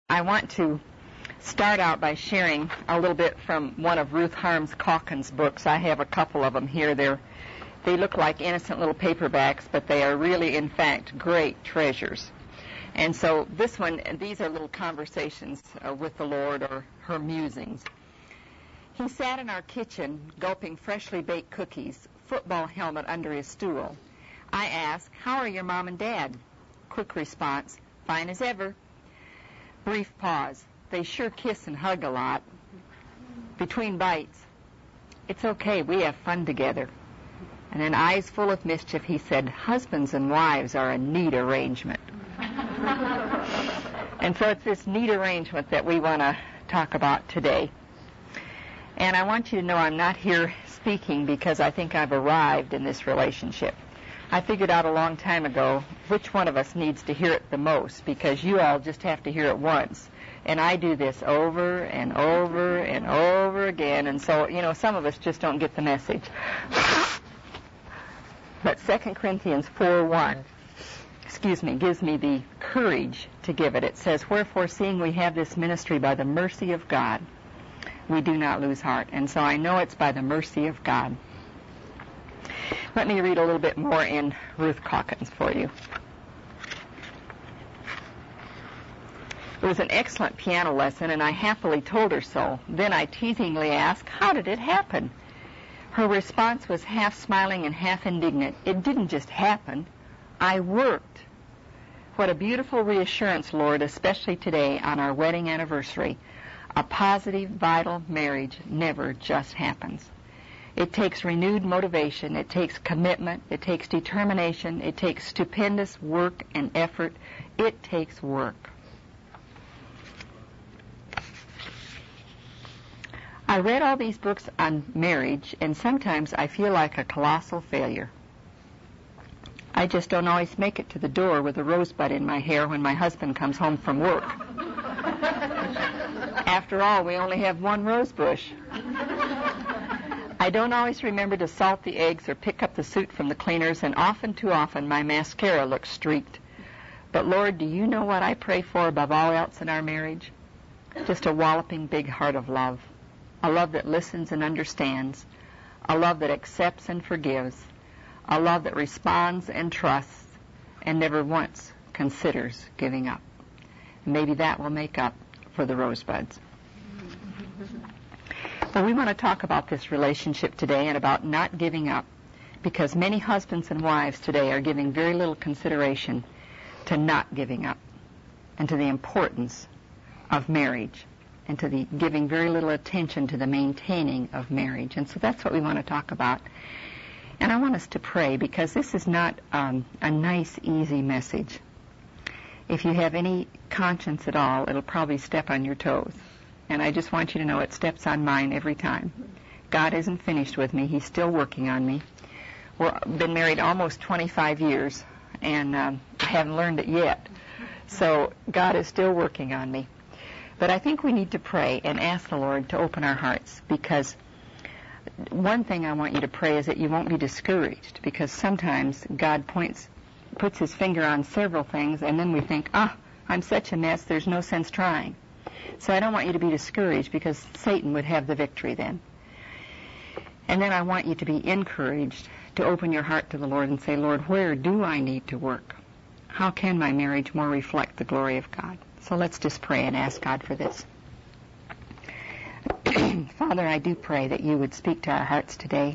I want to start out by sharing a little bit from one of Ruth Harms Calkins' books. I have a couple of them here. They look like innocent little paperbacks, but they are really, in fact, great treasures. And so these are little conversations with the Lord, or her musings. He sat in our kitchen, gulping freshly baked cookies, football helmet under his stool. I asked, "How are your mom and dad?" Quick response, "Fine as ever." Brief pause. "They sure kiss and hug a lot." Between bites, "It's okay, we have fun together." And then, eyes full of mischief, he said, "Husbands and wives are a neat arrangement." And so it's this neat arrangement that we want to talk about today. And I want you to know I'm not here speaking because I think I've arrived in this relationship. I figured out a long time ago which one of us needs to hear it the most, because you all just have to hear it once. And I do this over and over and over again, and so, some of us just don't get the message. But 2 Corinthians 4:1, gives me the courage to give it. It says, "Wherefore, seeing we have this ministry by the mercy of God, we do not lose heart." And so I know it's by the mercy of God. Let me read a little bit more in Ruth Calkins for you. It was an excellent piano lesson, and I happily told her so. Then I teasingly asked, "How did it happen?" Her response was half smiling and half indignant. "It didn't just happen. I worked." What a beautiful reassurance, Lord, especially today on our wedding anniversary. A positive, vital marriage never just happens. It takes renewed motivation, it takes commitment, it takes determination, it takes stupendous work and effort. It takes work. I read all these books on marriage, and sometimes I feel like a colossal failure. I just don't always make it to the door with a rosebud in my hair when my husband comes home from work. After all, we only have one rose bush. I don't always remember to salt the eggs or pick up the soot from the cleaners, and too often, my mascara looks streaked. But Lord, do you know what I pray for above all else in our marriage? Just a walloping big heart of love. A love that listens and understands. A love that accepts and forgives. A love that responds and trusts and never once considers giving up. Maybe that will make up for the rosebuds. Well, we want to talk about this relationship today and about not giving up, because many husbands and wives today are giving very little consideration to not giving up and to the importance of marriage and to the giving very little attention to the maintaining of marriage. And so that's what we want to talk about. And I want us to pray, because this is not a nice, easy message. If you have any conscience at all, it'll probably step on your toes. And I just want you to know it steps on mine every time. God isn't finished with me. He's still working on me. We've been married almost 25 years, and I haven't learned it yet. So God is still working on me. But I think we need to pray and ask the Lord to open our hearts, because one thing I want you to pray is that you won't be discouraged, because sometimes God puts his finger on several things, and then we think, I'm such a mess, there's no sense trying. So I don't want you to be discouraged, because Satan would have the victory then. And then I want you to be encouraged to open your heart to the Lord and say, "Lord, where do I need to work? How can my marriage more reflect the glory of God?" So let's just pray and ask God for this. Father, I do pray that you would speak to our hearts today.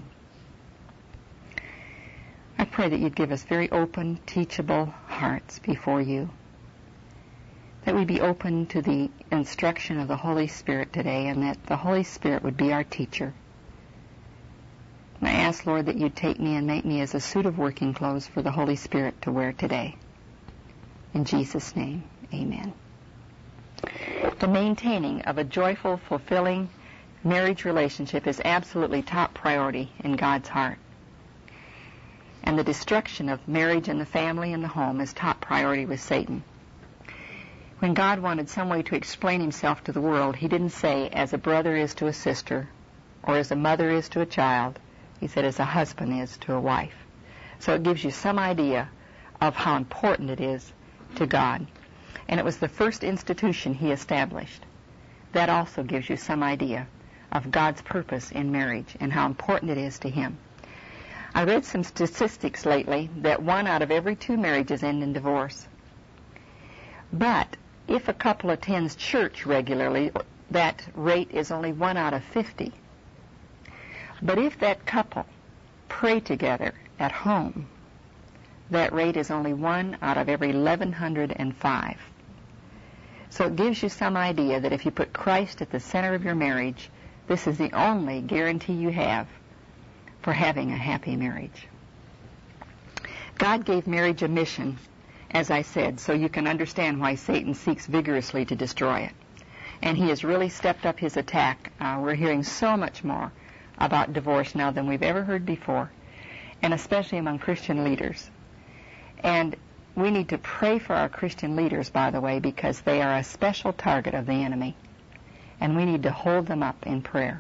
I pray that you'd give us very open, teachable hearts before you, that we'd be open to the instruction of the Holy Spirit today, and that the Holy Spirit would be our teacher. And I ask, Lord, that you'd take me and make me as a suit of working clothes for the Holy Spirit to wear today. In Jesus' name, amen. The maintaining of a joyful, fulfilling marriage relationship is absolutely top priority in God's heart. And the destruction of marriage and the family and the home is top priority with Satan. When God wanted some way to explain himself to the world, he didn't say, as a brother is to a sister, or as a mother is to a child. He said, as a husband is to a wife. So it gives you some idea of how important it is to God. And it was the first institution he established. That also gives you some idea of God's purpose in marriage and how important it is to him. I read some statistics lately that 1 out of every 2 marriages end in divorce. But if a couple attends church regularly, that rate is only 1 out of 50. But if that couple pray together at home, that rate is only 1 out of every 1,105. So it gives you some idea that if you put Christ at the center of your marriage, this is the only guarantee you have for having a happy marriage. God gave marriage a mission, as I said, so you can understand why Satan seeks vigorously to destroy it. And he has really stepped up his attack. We're hearing so much more about divorce now than we've ever heard before, and especially among Christian leaders. And we need to pray for our Christian leaders, by the way, because they are a special target of the enemy. And we need to hold them up in prayer.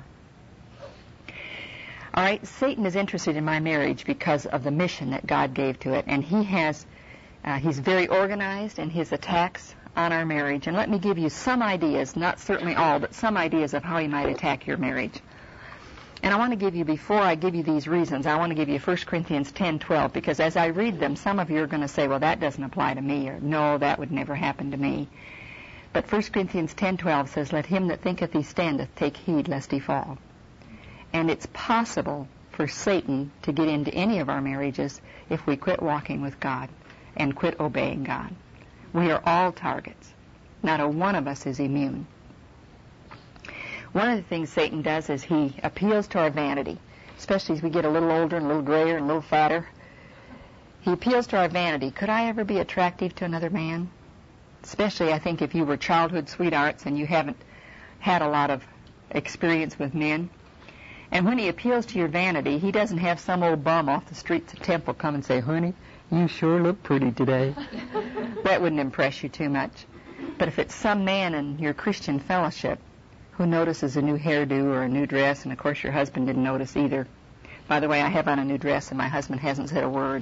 All right, Satan is interested in my marriage because of the mission that God gave to it. And he's very organized in his attacks on our marriage. And let me give you some ideas, not certainly all, but some ideas of how he might attack your marriage. And I want to give you, before I give you these reasons, I want to give you 1 Corinthians 10:12, because as I read them, some of you are going to say, well, that doesn't apply to me, or no, that would never happen to me. But 1 Corinthians 10:12 says, let him that thinketh he standeth take heed lest he fall. And it's possible for Satan to get into any of our marriages if we quit walking with God and quit obeying God. We are all targets. Not a one of us is immune. One of the things Satan does is he appeals to our vanity, especially as we get a little older and a little grayer and a little fatter. He appeals to our vanity. Could I ever be attractive to another man? Especially, I think, if you were childhood sweethearts and you haven't had a lot of experience with men. And when he appeals to your vanity, he doesn't have some old bum off the streets of Temple come and say, honey, you sure look pretty today. That wouldn't impress you too much. But if it's some man in your Christian fellowship who notices a new hairdo or a new dress, and of course your husband didn't notice either. By the way, I have on a new dress and my husband hasn't said a word.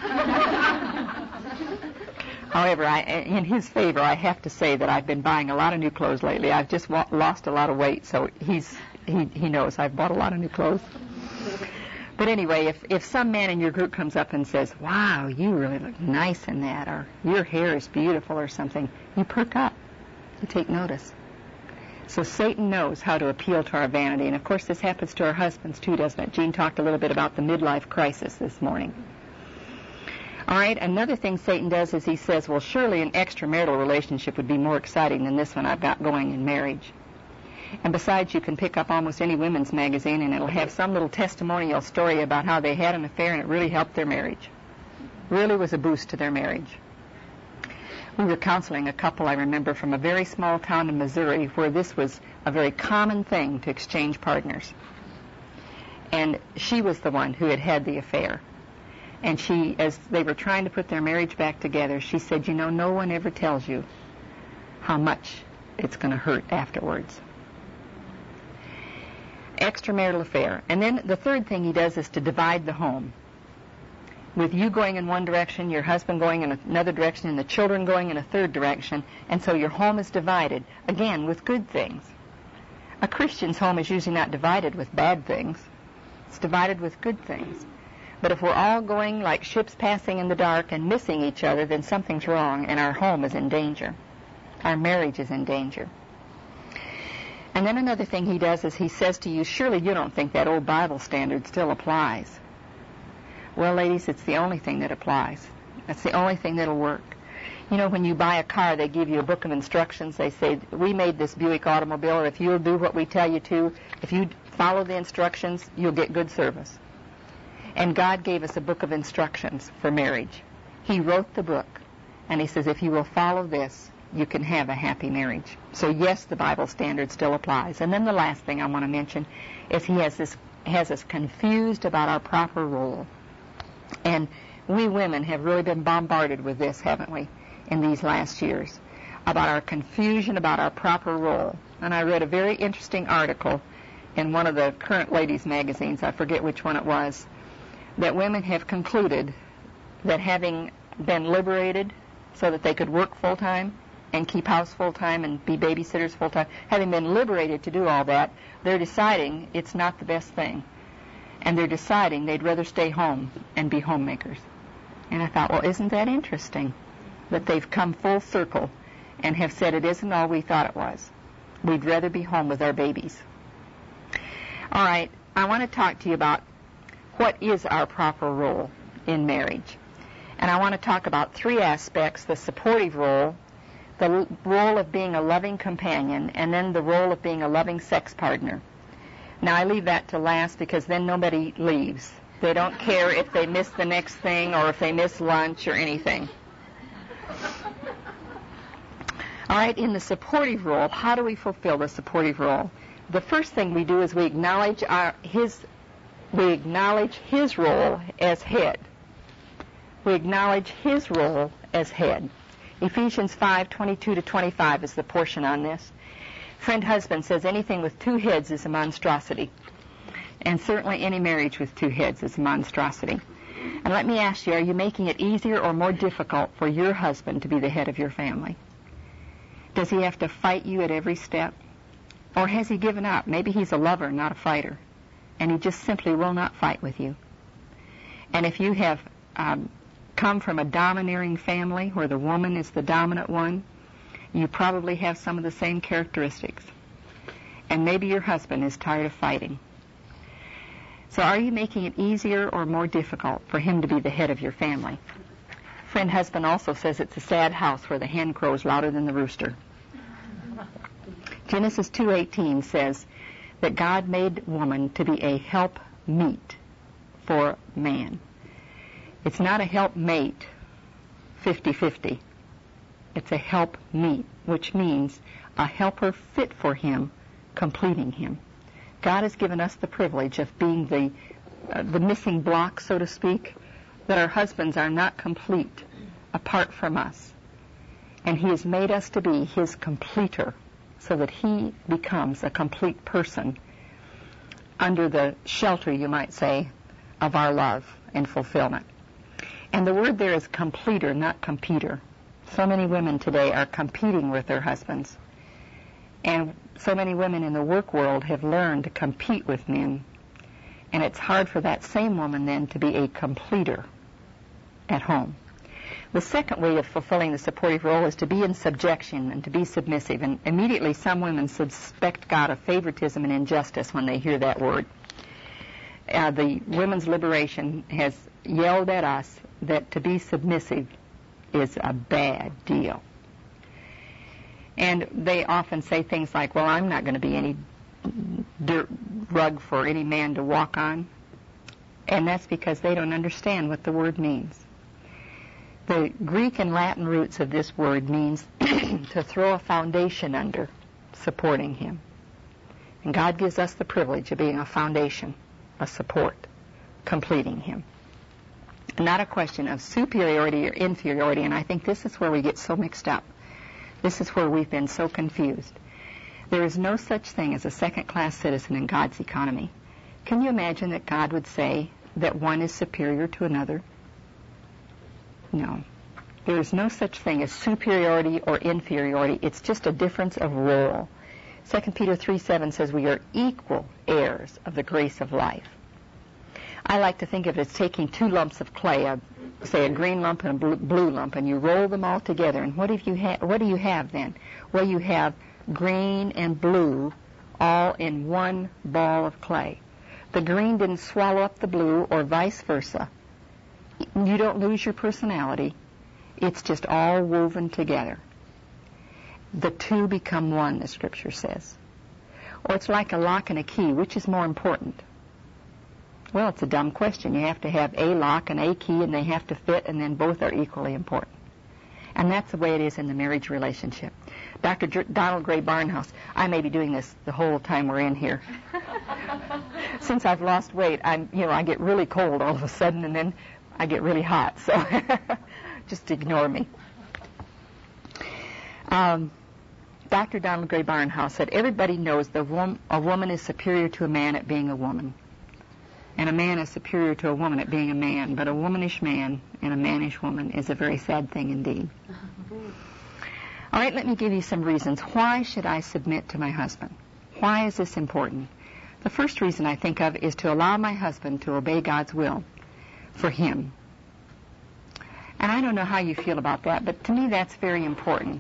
However, in his favor, I have to say that I've been buying a lot of new clothes lately. I've just lost a lot of weight, so he knows I've bought a lot of new clothes. But anyway, if some man in your group comes up and says, wow, you really look nice in that, or your hair is beautiful or something, you perk up. You take notice. So Satan knows how to appeal to our vanity. And, of course, this happens to our husbands, too, doesn't it? Jean talked a little bit about the midlife crisis this morning. All right, another thing Satan does is he says, well, surely an extramarital relationship would be more exciting than this one I've got going in marriage. And besides, you can pick up almost any women's magazine, and it'll have some little testimonial story about how they had an affair and it really helped their marriage. Really was a boost to their marriage. We were counseling a couple, I remember, from a very small town in Missouri where this was a very common thing to exchange partners. And she was the one who had had the affair. And she, as they were trying to put their marriage back together, she said, you know, no one ever tells you how much it's going to hurt afterwards. Extramarital affair. And then the third thing he does is to divide the home. With you going in one direction, your husband going in another direction, and the children going in a third direction, and so your home is divided, again, with good things. A Christian's home is usually not divided with bad things. It's divided with good things. But if we're all going like ships passing in the dark and missing each other, then something's wrong, and our home is in danger. Our marriage is in danger. And then another thing he does is he says to you, surely you don't think that old Bible standard still applies. Well, ladies, it's the only thing that applies. That's the only thing that'll work. You know, when you buy a car, they give you a book of instructions. They say, we made this Buick automobile, and if you'll do what we tell you to, if you follow the instructions, you'll get good service. And God gave us a book of instructions for marriage. He wrote the book, and he says, if you will follow this, you can have a happy marriage. So yes, the Bible standard still applies. And then the last thing I want to mention is he has us confused about our proper role. And we women have really been bombarded with this, haven't we, in these last years, about our confusion about our proper role. And I read a very interesting article in one of the current ladies' magazines, I forget which one it was, that women have concluded that having been liberated so that they could work full-time, and keep house full-time and be babysitters full-time, having been liberated to do all that, they're deciding it's not the best thing. And they're deciding they'd rather stay home and be homemakers. And I thought, well, isn't that interesting that they've come full circle and have said it isn't all we thought it was. We'd rather be home with our babies. All right, I want to talk to you about what is our proper role in marriage. And I want to talk about three aspects: the supportive role, the role of being a loving companion, and then the role of being a loving sex partner. Now, I leave that to last because then nobody leaves. They don't care if they miss the next thing or if they miss lunch or anything. All right, in the supportive role, how do we fulfill the supportive role? The first thing we do is we acknowledge his role as head. We acknowledge his role as head. Ephesians 5:22-25 is the portion on this. Friend husband says anything with two heads is a monstrosity. And certainly any marriage with two heads is a monstrosity. And let me ask you, are you making it easier or more difficult for your husband to be the head of your family? Does he have to fight you at every step? Or has he given up? Maybe he's a lover, not a fighter. And he just simply will not fight with you. And if you have come from a domineering family where the woman is the dominant one, you probably have some of the same characteristics. And maybe your husband is tired of fighting. So are you making it easier or more difficult for him to be the head of your family? Friend husband also says it's a sad house where the hen crows louder than the rooster. Genesis 2:18 says that God made woman to be a help meet for man. It's not a help mate 50-50. It's a help meet, which means a helper fit for him, completing him. God has given us the privilege of being the missing block, so to speak, that our husbands are not complete apart from us. And he has made us to be his completer so that he becomes a complete person under the shelter, you might say, of our love and fulfillment. And the word there is completer, not competer. So many women today are competing with their husbands. And so many women in the work world have learned to compete with men. And it's hard for that same woman then to be a completer at home. The second way of fulfilling the supportive role is to be in subjection and to be submissive. And immediately some women suspect God of favoritism and injustice when they hear that word. The Women's Liberation has yelled at us that to be submissive is a bad deal. And they often say things like, well, I'm not going to be any dirt rug for any man to walk on. And that's because they don't understand what the word means. The Greek and Latin roots of this word means to throw a foundation under, supporting him. And God gives us the privilege of being a foundation, a support, completing him. Not a question of superiority or inferiority, and I think this is where we get so mixed up. This is where we've been so confused. There is no such thing as a second-class citizen in God's economy. Can you imagine that God would say that one is superior to another? No. There is no such thing as superiority or inferiority. It's just a difference of role. 2 Peter 3:7 says we are equal heirs of the grace of life. I like to think of it as taking two lumps of clay, say a green lump and a blue lump, and you roll them all together. And what do you have then? Well, you have green and blue all in one ball of clay. The green didn't swallow up the blue or vice versa. You don't lose your personality. It's just all woven together. The two become one, the Scripture says. Or it's like a lock and a key. Which is more important? Well, it's a dumb question. You have to have a lock and a key, and they have to fit, and then both are equally important. And that's the way it is in the marriage relationship. Dr. Donald Gray Barnhouse, I may be doing this the whole time we're in here. Since I've lost weight, I get really cold all of a sudden, and then I get really hot. So just ignore me. Dr. Donald Gray Barnhouse said, everybody knows a woman is superior to a man at being a woman. And a man is superior to a woman at being a man. But a womanish man and a mannish woman is a very sad thing indeed. All right, let me give you some reasons. Why should I submit to my husband? Why is this important? The first reason I think of is to allow my husband to obey God's will for him. And I don't know how you feel about that, but to me that's very important.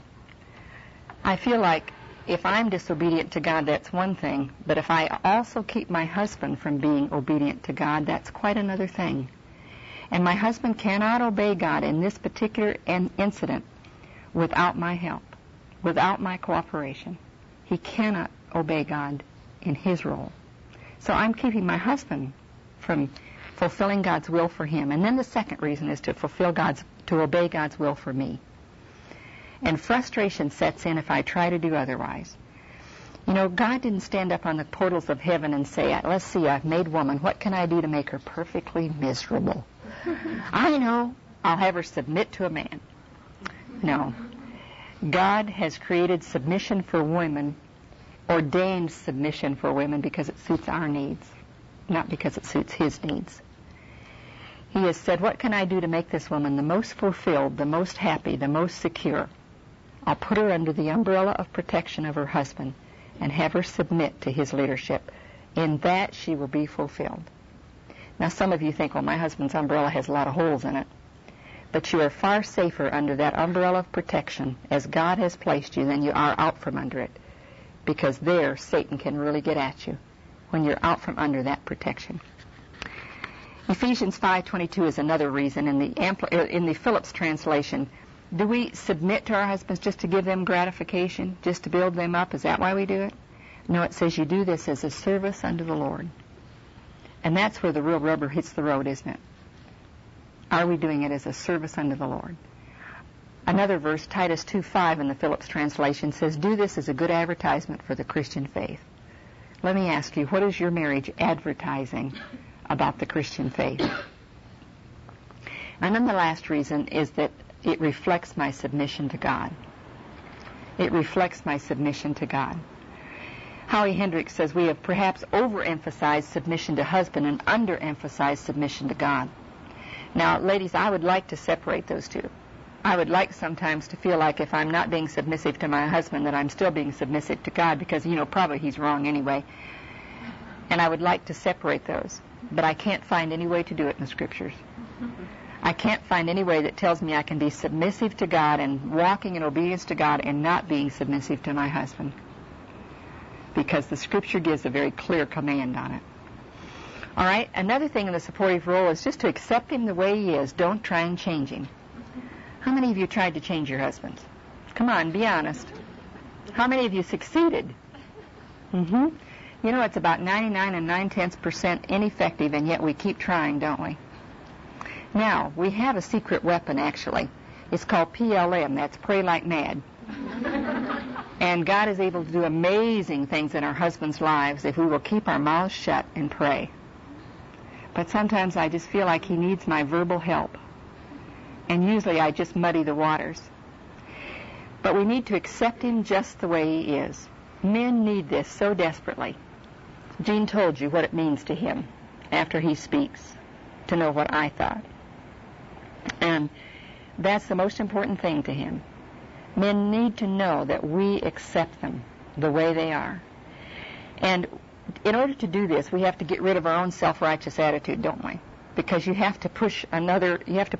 I feel like if I'm disobedient to God, that's one thing, but if I also keep my husband from being obedient to God, that's quite another thing. And my husband cannot obey God in this particular incident without my help, without my cooperation. He cannot obey God in his role. So I'm keeping my husband from fulfilling God's will for him. And then the second reason is to obey God's will for me. And frustration sets in if I try to do otherwise. You know, God didn't stand up on the portals of heaven and say, let's see, I've made woman. What can I do to make her perfectly miserable? I know, I'll have her submit to a man. No. God has created submission for women, ordained submission for women because it suits our needs, not because it suits his needs. He has said, what can I do to make this woman the most fulfilled, the most happy, the most secure? I'll put her under the umbrella of protection of her husband and have her submit to his leadership. In that she will be fulfilled. Now some of you think, well, my husband's umbrella has a lot of holes in it. But you are far safer under that umbrella of protection as God has placed you than you are out from under it. Because there Satan can really get at you when you're out from under that protection. Ephesians 5:22 is another reason. In the Phillips translation, do we submit to our husbands just to give them gratification, just to build them up? Is that why we do it? No, it says you do this as a service unto the Lord. And that's where the real rubber hits the road, isn't it? Are we doing it as a service unto the Lord? Another verse, Titus 2:5 in the Phillips translation, says, do this as a good advertisement for the Christian faith. Let me ask you, what is your marriage advertising about the Christian faith? And then the last reason is that it reflects my submission to God. It reflects my submission to God. Howie Hendricks says we have perhaps overemphasized submission to husband and underemphasized submission to God. Now, ladies, I would like to separate those two. I would like sometimes to feel like if I'm not being submissive to my husband, that I'm still being submissive to God because, probably he's wrong anyway. And I would like to separate those. But I can't find any way to do it in the Scriptures. I can't find any way that tells me I can be submissive to God and walking in obedience to God and not being submissive to my husband. Because the Scripture gives a very clear command on it. All right, another thing in the supportive role is just to accept him the way he is. Don't try and change him. How many of you tried to change your husbands? Come on, be honest. How many of you succeeded? It's about 99 and 9/10% ineffective, and yet we keep trying, don't we? Now, we have a secret weapon, actually. It's called PLM. That's pray like mad. And God is able to do amazing things in our husbands' lives if we will keep our mouths shut and pray. But sometimes I just feel like he needs my verbal help. And usually I just muddy the waters. But we need to accept him just the way he is. Men need this so desperately. Jean told you what it means to him after he speaks, to know what I thought. And that's the most important thing to him. Men need to know that we accept them the way they are. And in order to do this, we have to get rid of our own self-righteous attitude, don't we? Because you have to push another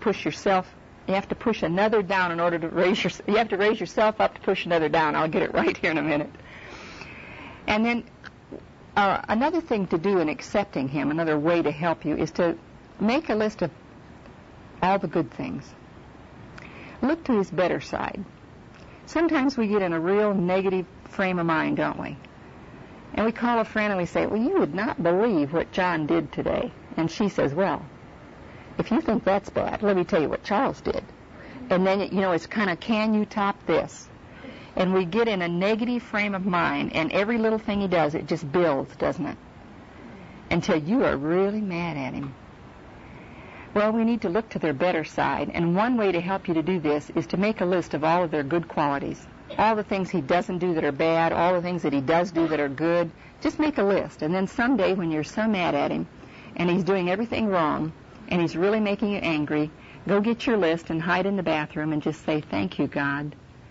down in order to you have to raise yourself up to push another down. I'll get it right here in a minute. And then another thing to do in accepting him, another way to help you, is to make a list of all the good things. Look to his better side. Sometimes we get in a real negative frame of mind, don't we? And we call a friend and we say, well, you would not believe what John did today. And she says, well, if you think that's bad, let me tell you what Charles did. And then, it's kind of, can you top this? And we get in a negative frame of mind, and every little thing he does, it just builds, doesn't it? Until you are really mad at him. Well, we need to look to their better side, and one way to help you to do this is to make a list of all of their good qualities. All the things he doesn't do that are bad, all the things that he does do that are good. Just make a list, and then someday when you're so mad at him, and he's doing everything wrong, and he's really making you angry, go get your list and hide in the bathroom and just say, thank you, God.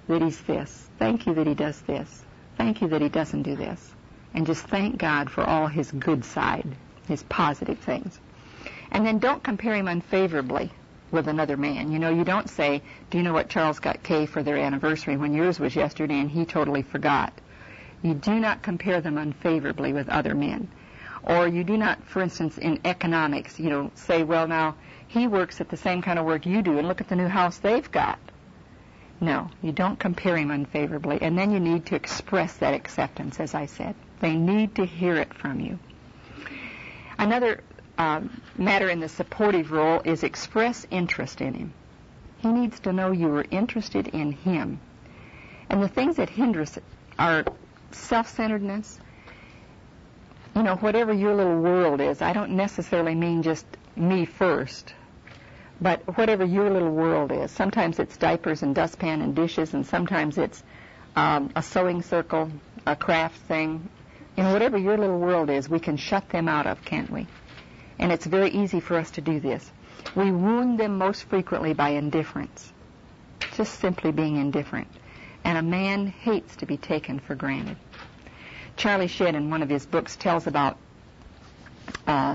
that he's this. Thank you that he does this. Thank you that he doesn't do this. And just thank God for all his good side, his positive things. And then don't compare him unfavorably with another man. You know, you don't say, do you know what Charles got Kay for their anniversary when yours was yesterday and he totally forgot. You do not compare them unfavorably with other men. Or you do not, for instance, in economics, say, well, now, he works at the same kind of work you do and look at the new house they've got. No, you don't compare him unfavorably. And then you need to express that acceptance, as I said. They need to hear it from you. Another matter in the supportive role is express interest in him. He needs to know you are interested in him. And the things that hinder us are self-centeredness. Whatever your little world is, I don't necessarily mean just me first, but whatever your little world is. Sometimes it's diapers and dustpan and dishes, and sometimes it's a sewing circle, a craft thing. Whatever your little world is, we can shut them out of, can't we? And it's very easy for us to do this. We wound them most frequently by indifference, just simply being indifferent. And a man hates to be taken for granted. Charlie Shedd, in one of his books, tells about a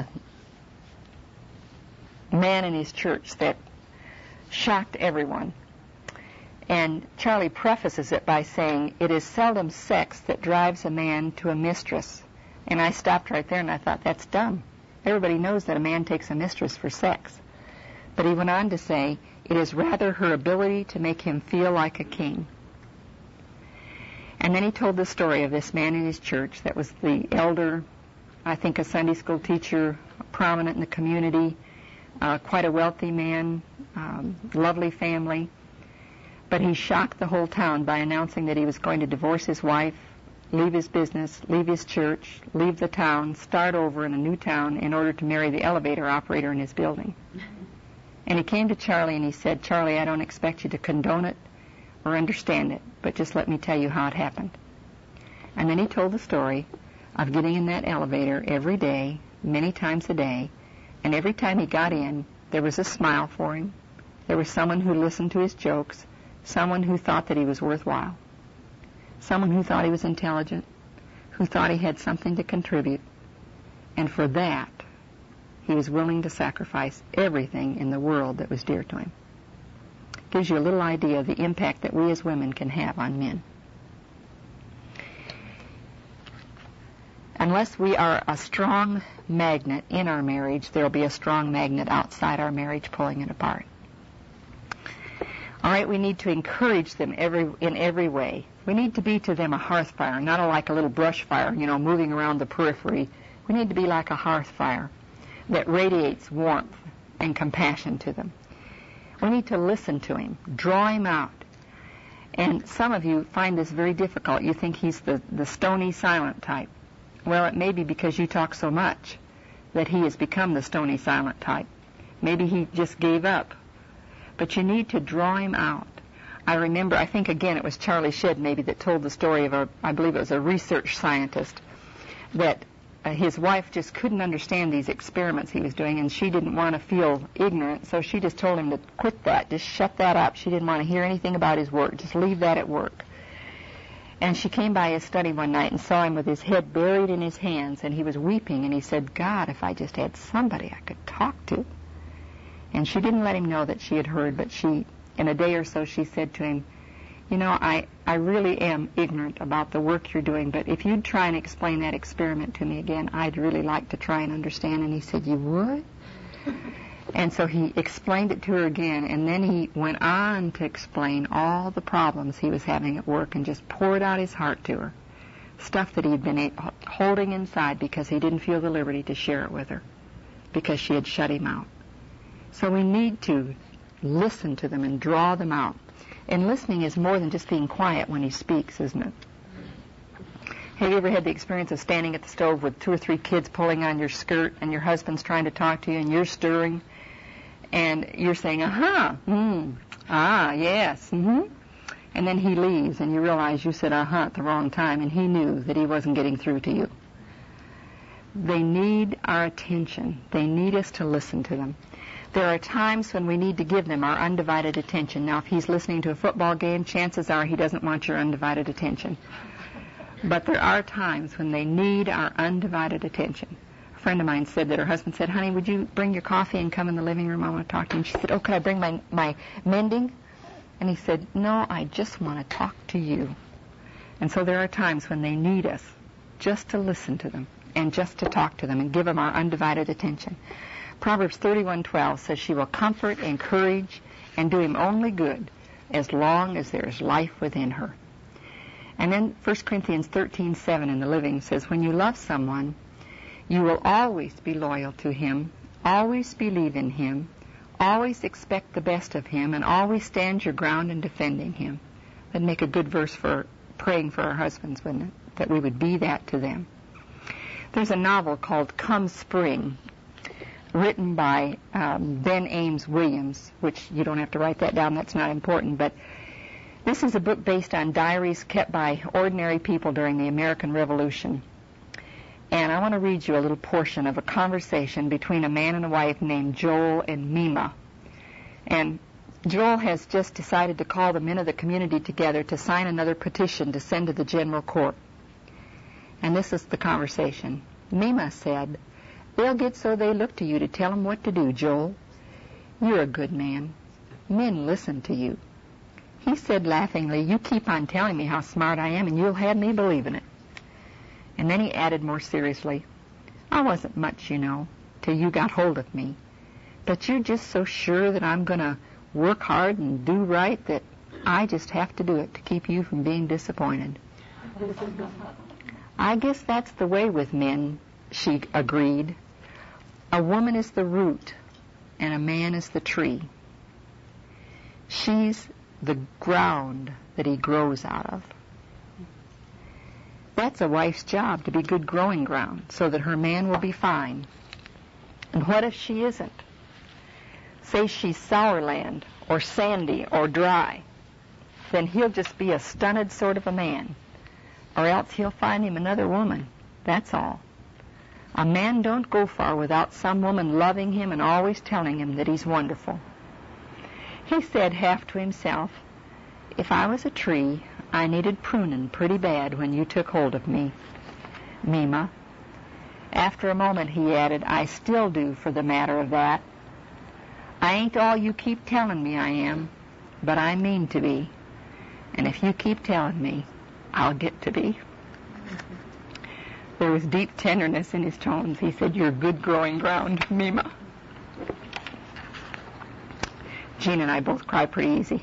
man in his church that shocked everyone. And Charlie prefaces it by saying, it is seldom sex that drives a man to a mistress. And I stopped right there and I thought, that's dumb. Everybody knows that a man takes a mistress for sex. But he went on to say, it is rather her ability to make him feel like a king. And then he told the story of this man in his church that was the elder, I think a Sunday school teacher, prominent in the community, quite a wealthy man, lovely family. But he shocked the whole town by announcing that he was going to divorce his wife, leave his business, leave his church, leave the town, start over in a new town in order to marry the elevator operator in his building. And he came to Charlie and he said, Charlie, I don't expect you to condone it or understand it, but just let me tell you how it happened. And then he told the story of getting in that elevator every day, many times a day, and every time he got in, there was a smile for him. There was someone who listened to his jokes, someone who thought that he was worthwhile, someone who thought he was intelligent, who thought he had something to contribute. And for that, he was willing to sacrifice everything in the world that was dear to him. Gives you a little idea of the impact that we as women can have on men. Unless we are a strong magnet in our marriage, there will be a strong magnet outside our marriage pulling it apart. All right, we need to encourage them in every way. We need to be to them a hearth fire, not like a little brush fire, moving around the periphery. We need to be like a hearth fire that radiates warmth and compassion to them. We need to listen to him, draw him out. And some of you find this very difficult. You think he's the stony, silent type. Well, it may be because you talk so much that he has become the stony, silent type. Maybe he just gave up. But you need to draw him out. I think again it was Charlie Shedd maybe that told the story of I believe it was a research scientist, that his wife just couldn't understand these experiments he was doing, and she didn't want to feel ignorant, so she just told him to quit that, just shut that up. She didn't want to hear anything about his work, just leave that at work. And she came by his study one night and saw him with his head buried in his hands, and he was weeping, and he said, God, if I just had somebody I could talk to. And she didn't let him know that she had heard, but in a day or so, she said to him, I really am ignorant about the work you're doing, but if you'd try and explain that experiment to me again, I'd really like to try and understand. And he said, you would? And so he explained it to her again, and then he went on to explain all the problems he was having at work and just poured out his heart to her, stuff that he'd been holding inside because he didn't feel the liberty to share it with her, because she had shut him out. So we need to listen to them and draw them out. And listening is more than just being quiet when he speaks, isn't it? Have you ever had the experience of standing at the stove with 2 or 3 kids pulling on your skirt and your husband's trying to talk to you and you're stirring and you're saying, yes, and then he leaves and you realize you said at the wrong time and he knew that he wasn't getting through to you. They need our attention. They need us to listen to them. There are times when we need to give them our undivided attention. Now, if he's listening to a football game, chances are he doesn't want your undivided attention. But there are times when they need our undivided attention. A friend of mine said that her husband said, "Honey, would you bring your coffee and come in the living room? I want to talk to you." And she said, "Oh, could I bring my mending?" And he said, "No, I just want to talk to you." And so there are times when they need us just to listen to them and just to talk to them and give them our undivided attention. Proverbs 31:12 says she will comfort, encourage, and do him only good as long as there is life within her. And then 1 Corinthians 13:7 in the Living says, when you love someone, you will always be loyal to him, always believe in him, always expect the best of him, and always stand your ground in defending him. That'd make a good verse for praying for our husbands, wouldn't it? That we would be that to them. There's a novel called Come Spring, written by Ben Ames Williams, which you don't have to write that down, that's not important, but this is a book based on diaries kept by ordinary people during the American Revolution. And I want to read you a little portion of a conversation between a man and a wife named Joel and Mima. And Joel has just decided to call the men of the community together to sign another petition to send to the General Court. And this is the conversation. Mima said, "They'll get so they look to you to tell them what to do, Joel. You're a good man. Men listen to you." He said laughingly, "You keep on telling me how smart I am and you'll have me believing it." And then he added more seriously, "I wasn't much, you know, till you got hold of me. But you're just so sure that I'm going to work hard and do right that I just have to do it to keep you from being disappointed." "I guess that's the way with men," she agreed. "A woman is the root and a man is the tree. She's the ground that he grows out of." That's a wife's job, to be good growing ground, so that her man will be fine. And what if she isn't? Say she's sour land, or sandy, or dry. Then he'll just be a stunted sort of a man, or else he'll find him another woman. That's all. A man don't go far without some woman loving him and always telling him that he's wonderful. He said half to himself, "If I was a tree, I needed pruning pretty bad when you took hold of me, Mima." After a moment he added, "I still do, for the matter of that. I ain't all you keep telling me I am, but I mean to be. And if you keep telling me, I'll get to be." There was deep tenderness in his tones. He said, "You're good growing ground, Mima." Jean and I both cry pretty easy.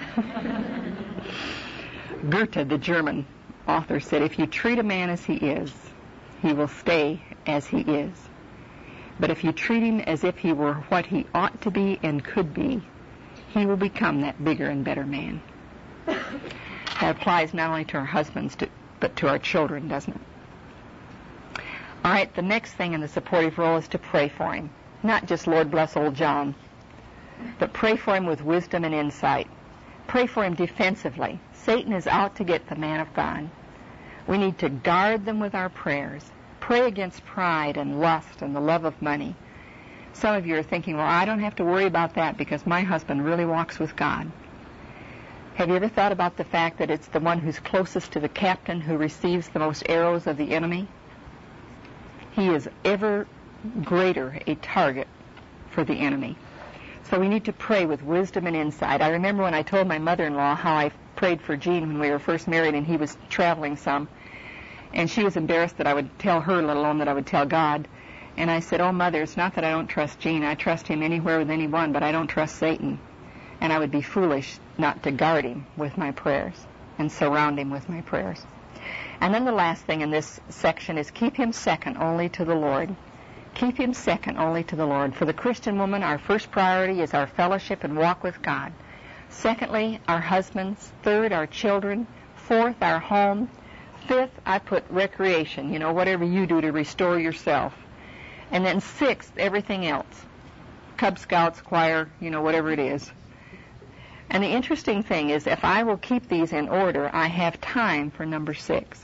Goethe, the German author, said, "If you treat a man as he is, he will stay as he is. But if you treat him as if he were what he ought to be and could be, he will become that bigger and better man." That applies not only to our husbands, but to our children, doesn't it? All right, the next thing in the supportive role is to pray for him. Not just, "Lord bless old John," but pray for him with wisdom and insight. Pray for him defensively. Satan is out to get the man of God. We need to guard them with our prayers. Pray against pride and lust and the love of money. Some of you are thinking, "Well, I don't have to worry about that because my husband really walks with God." Have you ever thought about the fact that it's the one who's closest to the captain who receives the most arrows of the enemy? He is ever greater a target for the enemy. So we need to pray with wisdom and insight. I remember when I told my mother-in-law how I prayed for Gene when we were first married and he was traveling some. And she was embarrassed that I would tell her, let alone that I would tell God. And I said, "Oh, Mother, it's not that I don't trust Gene. I trust him anywhere with anyone, but I don't trust Satan. And I would be foolish not to guard him with my prayers and surround him with my prayers." And then the last thing in this section is keep him second only to the Lord. Keep him second only to the Lord. For the Christian woman, our first priority is our fellowship and walk with God. Secondly, our husbands. Third, our children. Fourth, our home. Fifth, I put recreation, whatever you do to restore yourself. And then sixth, everything else. Cub Scouts, choir, whatever it is. And the interesting thing is, if I will keep these in order, I have time for number 6.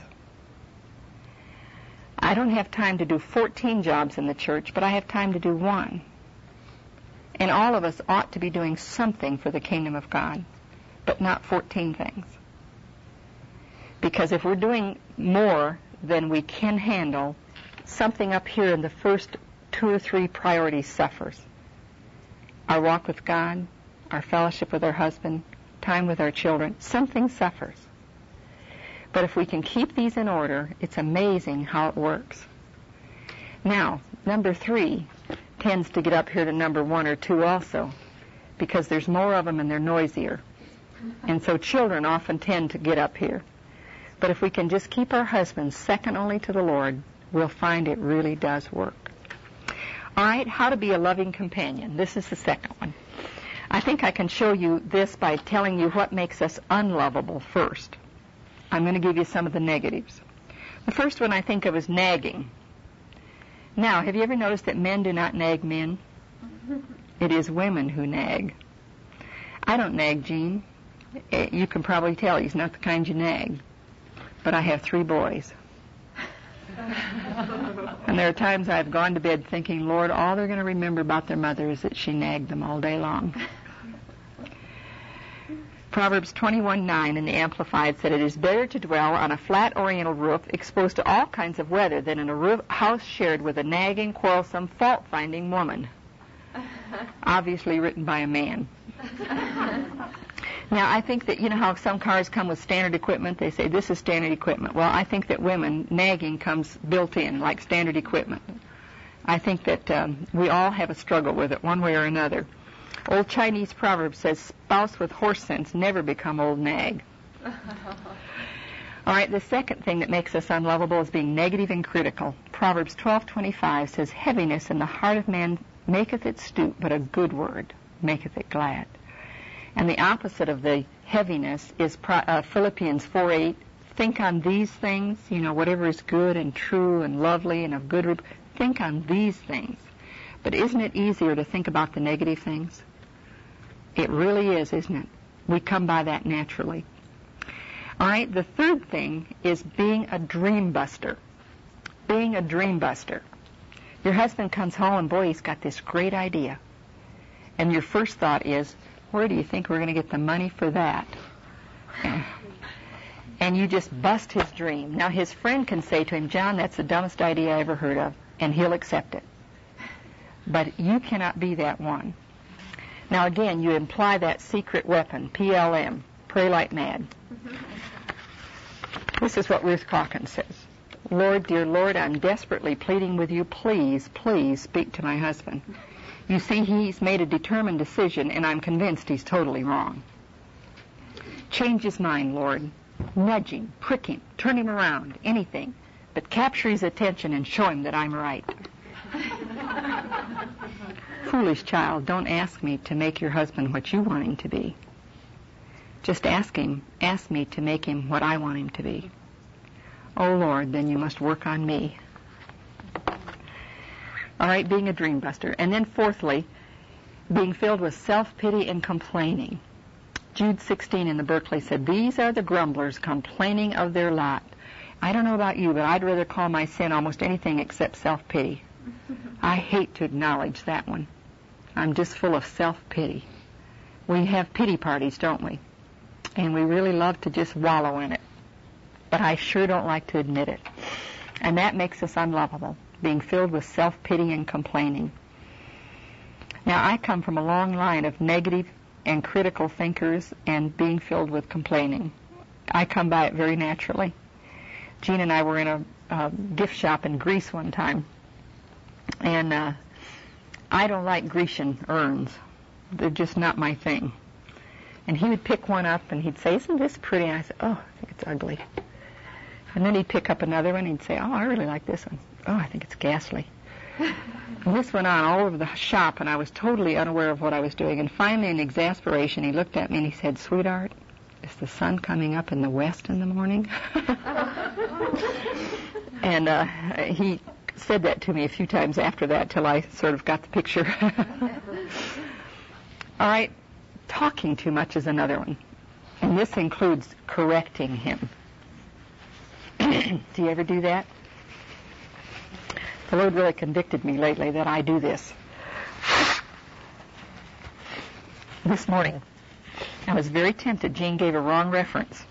I don't have time to do 14 jobs in the church, but I have time to do 1. And all of us ought to be doing something for the kingdom of God, but not 14 things. Because if we're doing more than we can handle, something up here in the first 2 or 3 priorities suffers. Our walk with God, our fellowship with our husband, time with our children, something suffers. But if we can keep these in order, it's amazing how it works. Now, number 3 tends to get up here to number 1 or 2 also, because there's more of them and they're noisier. And so children often tend to get up here. But if we can just keep our husbands second only to the Lord, we'll find it really does work. All right, how to be a loving companion. This is the second one. I think I can show you this by telling you what makes us unlovable first. I'm going to give you some of the negatives. The first one I think of is nagging. Now, have you ever noticed that men do not nag men? It is women who nag. I don't nag Gene. You can probably tell he's not the kind you nag. But I have 3 boys. And there are times I've gone to bed thinking, Lord, all they're going to remember about their mother is that she nagged them all day long. Proverbs 21:9 in the Amplified said, it is better to dwell on a flat oriental roof exposed to all kinds of weather than in a house shared with a nagging, quarrelsome, fault-finding woman. Obviously written by a man. Now, I think that, you know how some cars come with standard equipment? They say, this is standard equipment. Well, I think that women, nagging comes built in, like standard equipment. I think that we all have a struggle with it, one way or another. Old Chinese proverb says, spouse with horse sense never become old nag. All right, the second thing that makes us unlovable is being negative and critical. Proverbs 12:25 says, heaviness in the heart of man maketh it stoop, but a good word maketh it glad. And the opposite of the heaviness is Philippians 4:8. Think on these things, you know, whatever is good and true and lovely and of good think on these things. But isn't it easier to think about the negative things? It really is, isn't it? We come by that naturally. All right, the third thing is being a dream buster. Being a dream buster. Your husband comes home and, boy, he's got this great idea. And your first thought is, where do you think we're going to get the money for that? And you just bust his dream. Now, his friend can say to him, John, that's the dumbest idea I ever heard of, and he'll accept it. But you cannot be that one. Now, again, you imply that secret weapon, PLM, pray like mad. This is what Ruth Calkins says. Lord, dear Lord, I'm desperately pleading with you, please, please speak to my husband. You see, he's made a determined decision, and I'm convinced he's totally wrong. Change his mind, Lord. Nudge him, prick him, turn him around, anything. But capture his attention and show him that I'm right. Foolish child, don't ask me to make your husband what you want him to be. Just ask me to make him what I want him to be. Oh, Lord, then you must work on me. All right, being a dream buster. And then fourthly, being filled with self-pity and complaining. Jude 16 in the Berkeley said, these are the grumblers complaining of their lot. I don't know about you, but I'd rather call my sin almost anything except self-pity. I hate to acknowledge that one. I'm just full of self-pity. We have pity parties, don't we? And we really love to just wallow in it. But I sure don't like to admit it. And that makes us unlovable, being filled with self-pity and complaining. Now, I come from a long line of negative and critical thinkers and being filled with complaining. I come by it very naturally. Gene and I were in a gift shop in Greece one time, and I don't like Grecian urns. They're just not my thing. And he would pick one up and he'd say, isn't this pretty? And I said, oh, I think it's ugly. And then he'd pick up another one and he'd say, oh, I really like this one. Oh, I think it's ghastly. And this went on all over the shop, and I was totally unaware of what I was doing. And finally, in exasperation, he looked at me and he said, sweetheart, is the sun coming up in the west in the morning? And he said that to me a few times after that till I sort of got the picture. All right, talking too much is another one. And this includes correcting him. Do you ever do that? The Lord really convicted me lately that I do this. this morning. I was very tempted. Jean gave a wrong reference.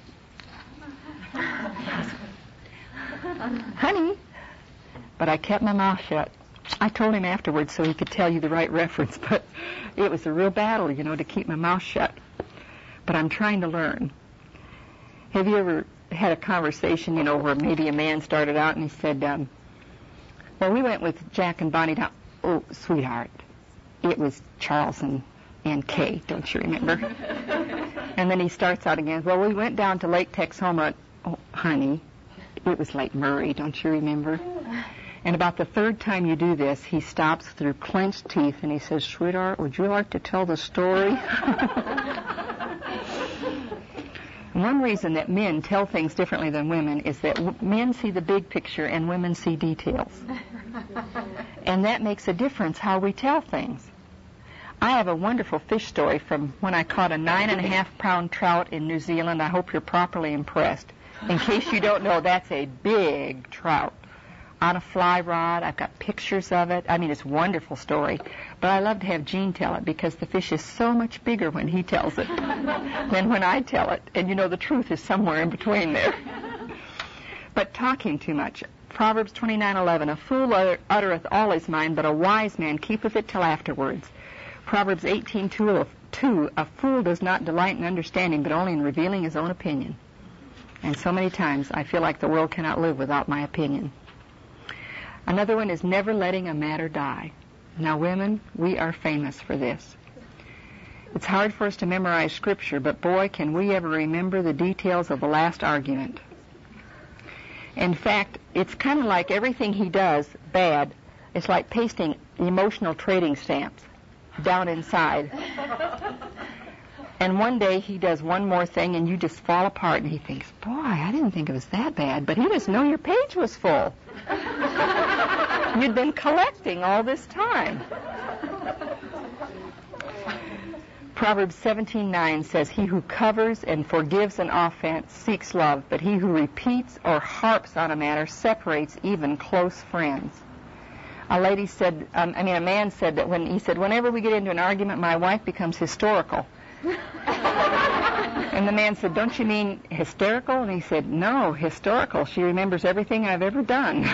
Honey, but I kept my mouth shut. I told him afterwards so he could tell you the right reference, but it was a real battle, to keep my mouth shut. But I'm trying to learn. Have you ever had a conversation, where maybe a man started out and he said, well, we went with Jack and Bonnie down. Oh, sweetheart, it was Charles and Kay, don't you remember? And then he starts out again, well, we went down to Lake Texoma. Oh, honey, it was Lake Murray, don't you remember? And about the third time you do this, he stops through clenched teeth and he says, sweetheart, would you like to tell the story? One reason that men tell things differently than women is that men see the big picture and women see details. And that makes a difference how we tell things. I have a wonderful fish story from when I caught a 9.5-pound trout in New Zealand. I hope you're properly impressed. In case you don't know, that's a big trout on a fly rod. I've got pictures of it. I mean, it's a wonderful story. But I love to have Gene tell it because the fish is so much bigger when he tells it than when I tell it. And the truth is somewhere in between there. But talking too much. Proverbs 29:11, a fool uttereth all his mind, but a wise man keepeth it till afterwards. Proverbs 18:2, a fool does not delight in understanding, but only in revealing his own opinion. And so many times I feel like the world cannot live without my opinion. Another one is never letting a matter die. Now, women, we are famous for this. It's hard for us to memorize Scripture, but boy, can we ever remember the details of the last argument. In fact, it's kind of like everything he does bad. It's like pasting emotional trading stamps down inside. And one day he does one more thing and you just fall apart and he thinks, boy, I didn't think it was that bad, but he doesn't know your page was full. You'd been collecting all this time. Proverbs 17:9 says, he who covers and forgives an offense seeks love, but he who repeats or harps on a matter separates even close friends. A man said that whenever we get into an argument, my wife becomes historical. And the man said, don't you mean hysterical? And he said, no, historical. She remembers everything I've ever done.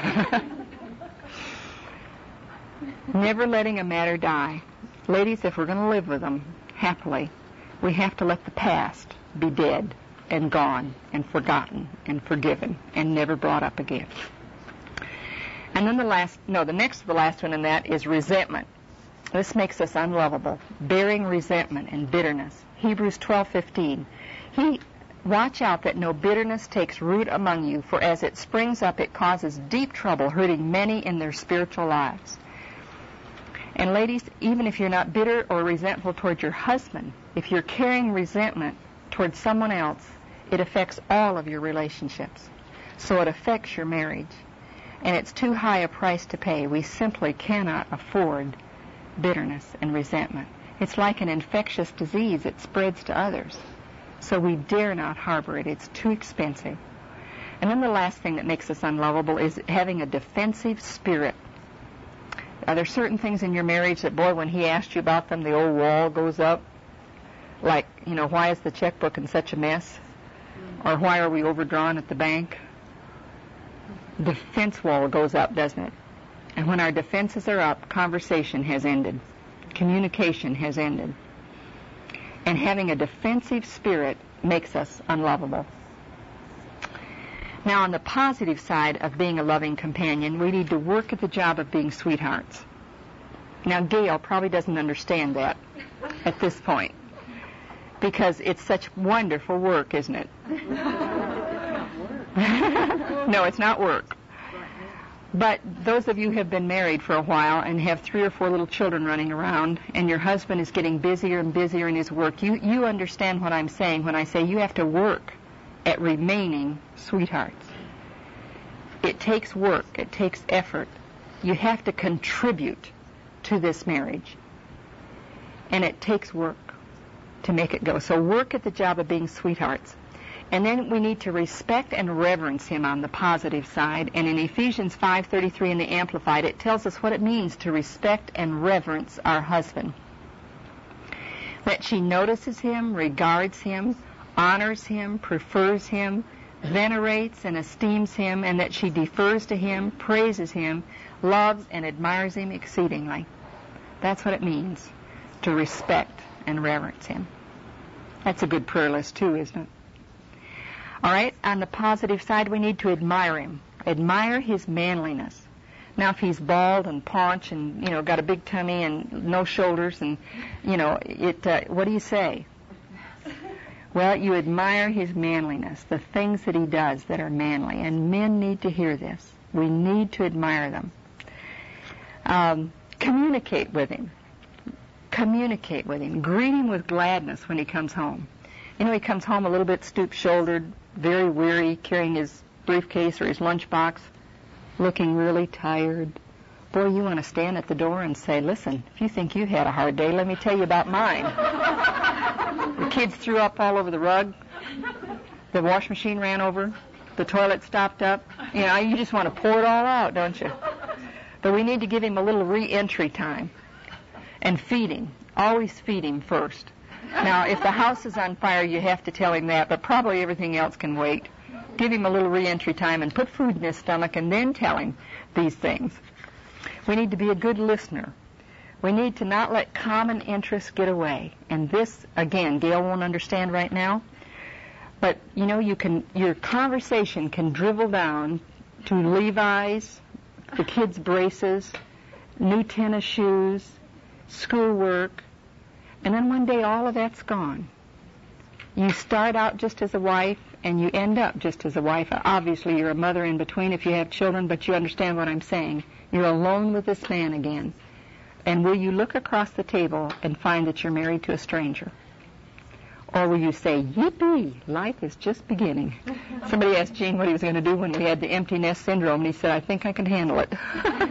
Never letting a matter die. Ladies, if we're going to live with them happily, we have to let the past be dead and gone and forgotten and forgiven and never brought up again. And then the next to the last one in that is resentment. This makes us unlovable, bearing resentment and bitterness. Hebrews 12:15. Watch out that no bitterness takes root among you, for as it springs up, it causes deep trouble, hurting many in their spiritual lives. And ladies, even if you're not bitter or resentful toward your husband, if you're carrying resentment toward someone else, it affects all of your relationships. So it affects your marriage. And it's too high a price to pay. We simply cannot afford bitterness and resentment. It's like an infectious disease. It spreads to others. So we dare not harbor it. It's too expensive. And then the last thing that makes us unlovable is having a defensive spirit. Are there certain things in your marriage that, boy, when he asked you about them, the old wall goes up? Like, why is the checkbook in such a mess? Or why are we overdrawn at the bank? The defense wall goes up, doesn't it? And when our defenses are up, conversation has ended. Communication has ended. And having a defensive spirit makes us unlovable. Now, on the positive side of being a loving companion, we need to work at the job of being sweethearts. Now, Gail probably doesn't understand that at this point, because it's such wonderful work, isn't it? No, it's not work. But those of you who have been married for a while and have 3 or 4 little children running around, and your husband is getting busier and busier in his work, you understand what I'm saying when I say you have to work at remaining sweethearts. It takes work. It takes effort. You have to contribute to this marriage. And it takes work to make it go. So work at the job of being sweethearts. And then we need to respect and reverence him on the positive side. And in Ephesians 5:33 in the Amplified, it tells us what it means to respect and reverence our husband. that she notices him, regards him, honors him, prefers him, venerates and esteems him, and that she defers to him, praises him, loves and admires him exceedingly. That's what it means to respect and reverence him. That's a good prayer list too, isn't it? All right, on the positive side, we need to admire him. Admire his manliness. Now, if he's bald and paunch and, got a big tummy and no shoulders and, what do you say? Well, you admire his manliness, the things that he does that are manly. And men need to hear this. We need to admire them. Communicate with him. Communicate with him. Greet him with gladness when he comes home. He comes home a little bit stoop-shouldered, very weary, carrying his briefcase or his lunchbox, looking really tired. Boy, you want to stand at the door and say, listen, if you think you've had a hard day, let me tell you about mine. The kids threw up all over the rug. The wash machine ran over. The toilet stopped up. You just want to pour it all out, don't you? But we need to give him a little re-entry time. And feed him. Always feed him first. Now, if the house is on fire, you have to tell him that, but probably everything else can wait. Give him a little re-entry time and put food in his stomach and then tell him these things. We need to be a good listener. We need to not let common interests get away. And this, again, Gail won't understand right now, but, your conversation can drivel down to Levi's, the kids' braces, new tennis shoes, schoolwork, and then one day all of that's gone. You start out just as a wife, and you end up just as a wife. Obviously, you're a mother in between if you have children, but you understand what I'm saying. You're alone with this man again. And will you look across the table and find that you're married to a stranger? Or will you say, yippee, life is just beginning? Somebody asked Gene what he was going to do when we had the empty nest syndrome, and he said, I think I can handle it.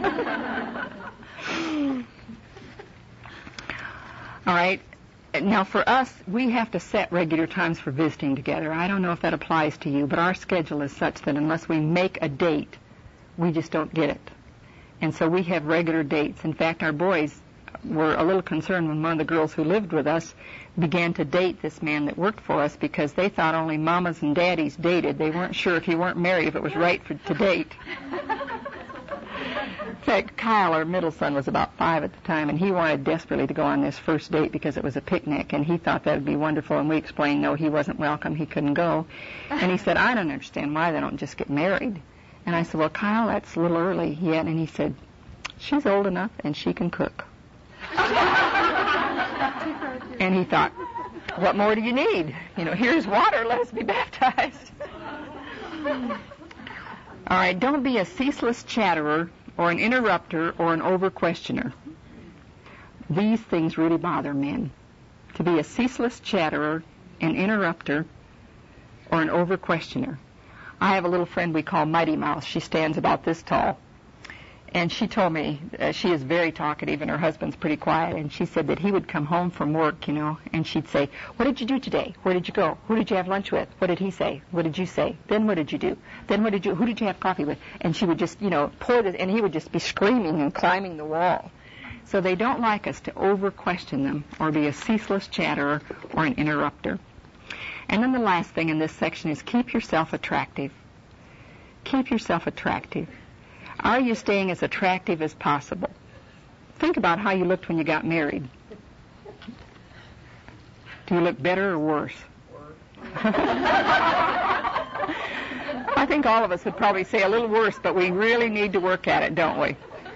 All right. Now, for us, we have to set regular times for visiting together. I don't know if that applies to you, but our schedule is such that unless we make a date, we just don't get it. And so we have regular dates. In fact, our boys were a little concerned when one of the girls who lived with us began to date this man that worked for us because they thought only mamas and daddies dated. They weren't sure if you weren't married if it was right to date. In fact, Kyle, our middle son, was about 5 at the time, and he wanted desperately to go on this first date because it was a picnic, and he thought that would be wonderful, and we explained, no, he wasn't welcome, he couldn't go. And he said, I don't understand why they don't just get married. And I said, well, Kyle, that's a little early yet. And he said, she's old enough, and she can cook. And he thought, what more do you need? Here's water, let us be baptized. All right, don't be a ceaseless chatterer or an interrupter or an over-questioner. These things really bother men. To be a ceaseless chatterer, an interrupter, or an over-questioner. I have a little friend we call Mighty Mouse. She stands about this tall. And she told me she is very talkative and her husband's pretty quiet. And she said that he would come home from work, and she'd say, what did you do today? Where did you go? Who did you have lunch with? What did he say? What did you say? Then what did you do? Then who did you have coffee with? And she would just, pour this, and he would just be screaming and climbing the wall. So they don't like us to over-question them or be a ceaseless chatterer or an interrupter. And then the last thing in this section is keep yourself attractive. Keep yourself attractive. Are you staying as attractive as possible? Think about how you looked when you got married. Do you look better or worse? I think all of us would probably say a little worse, but we really need to work at it, don't we?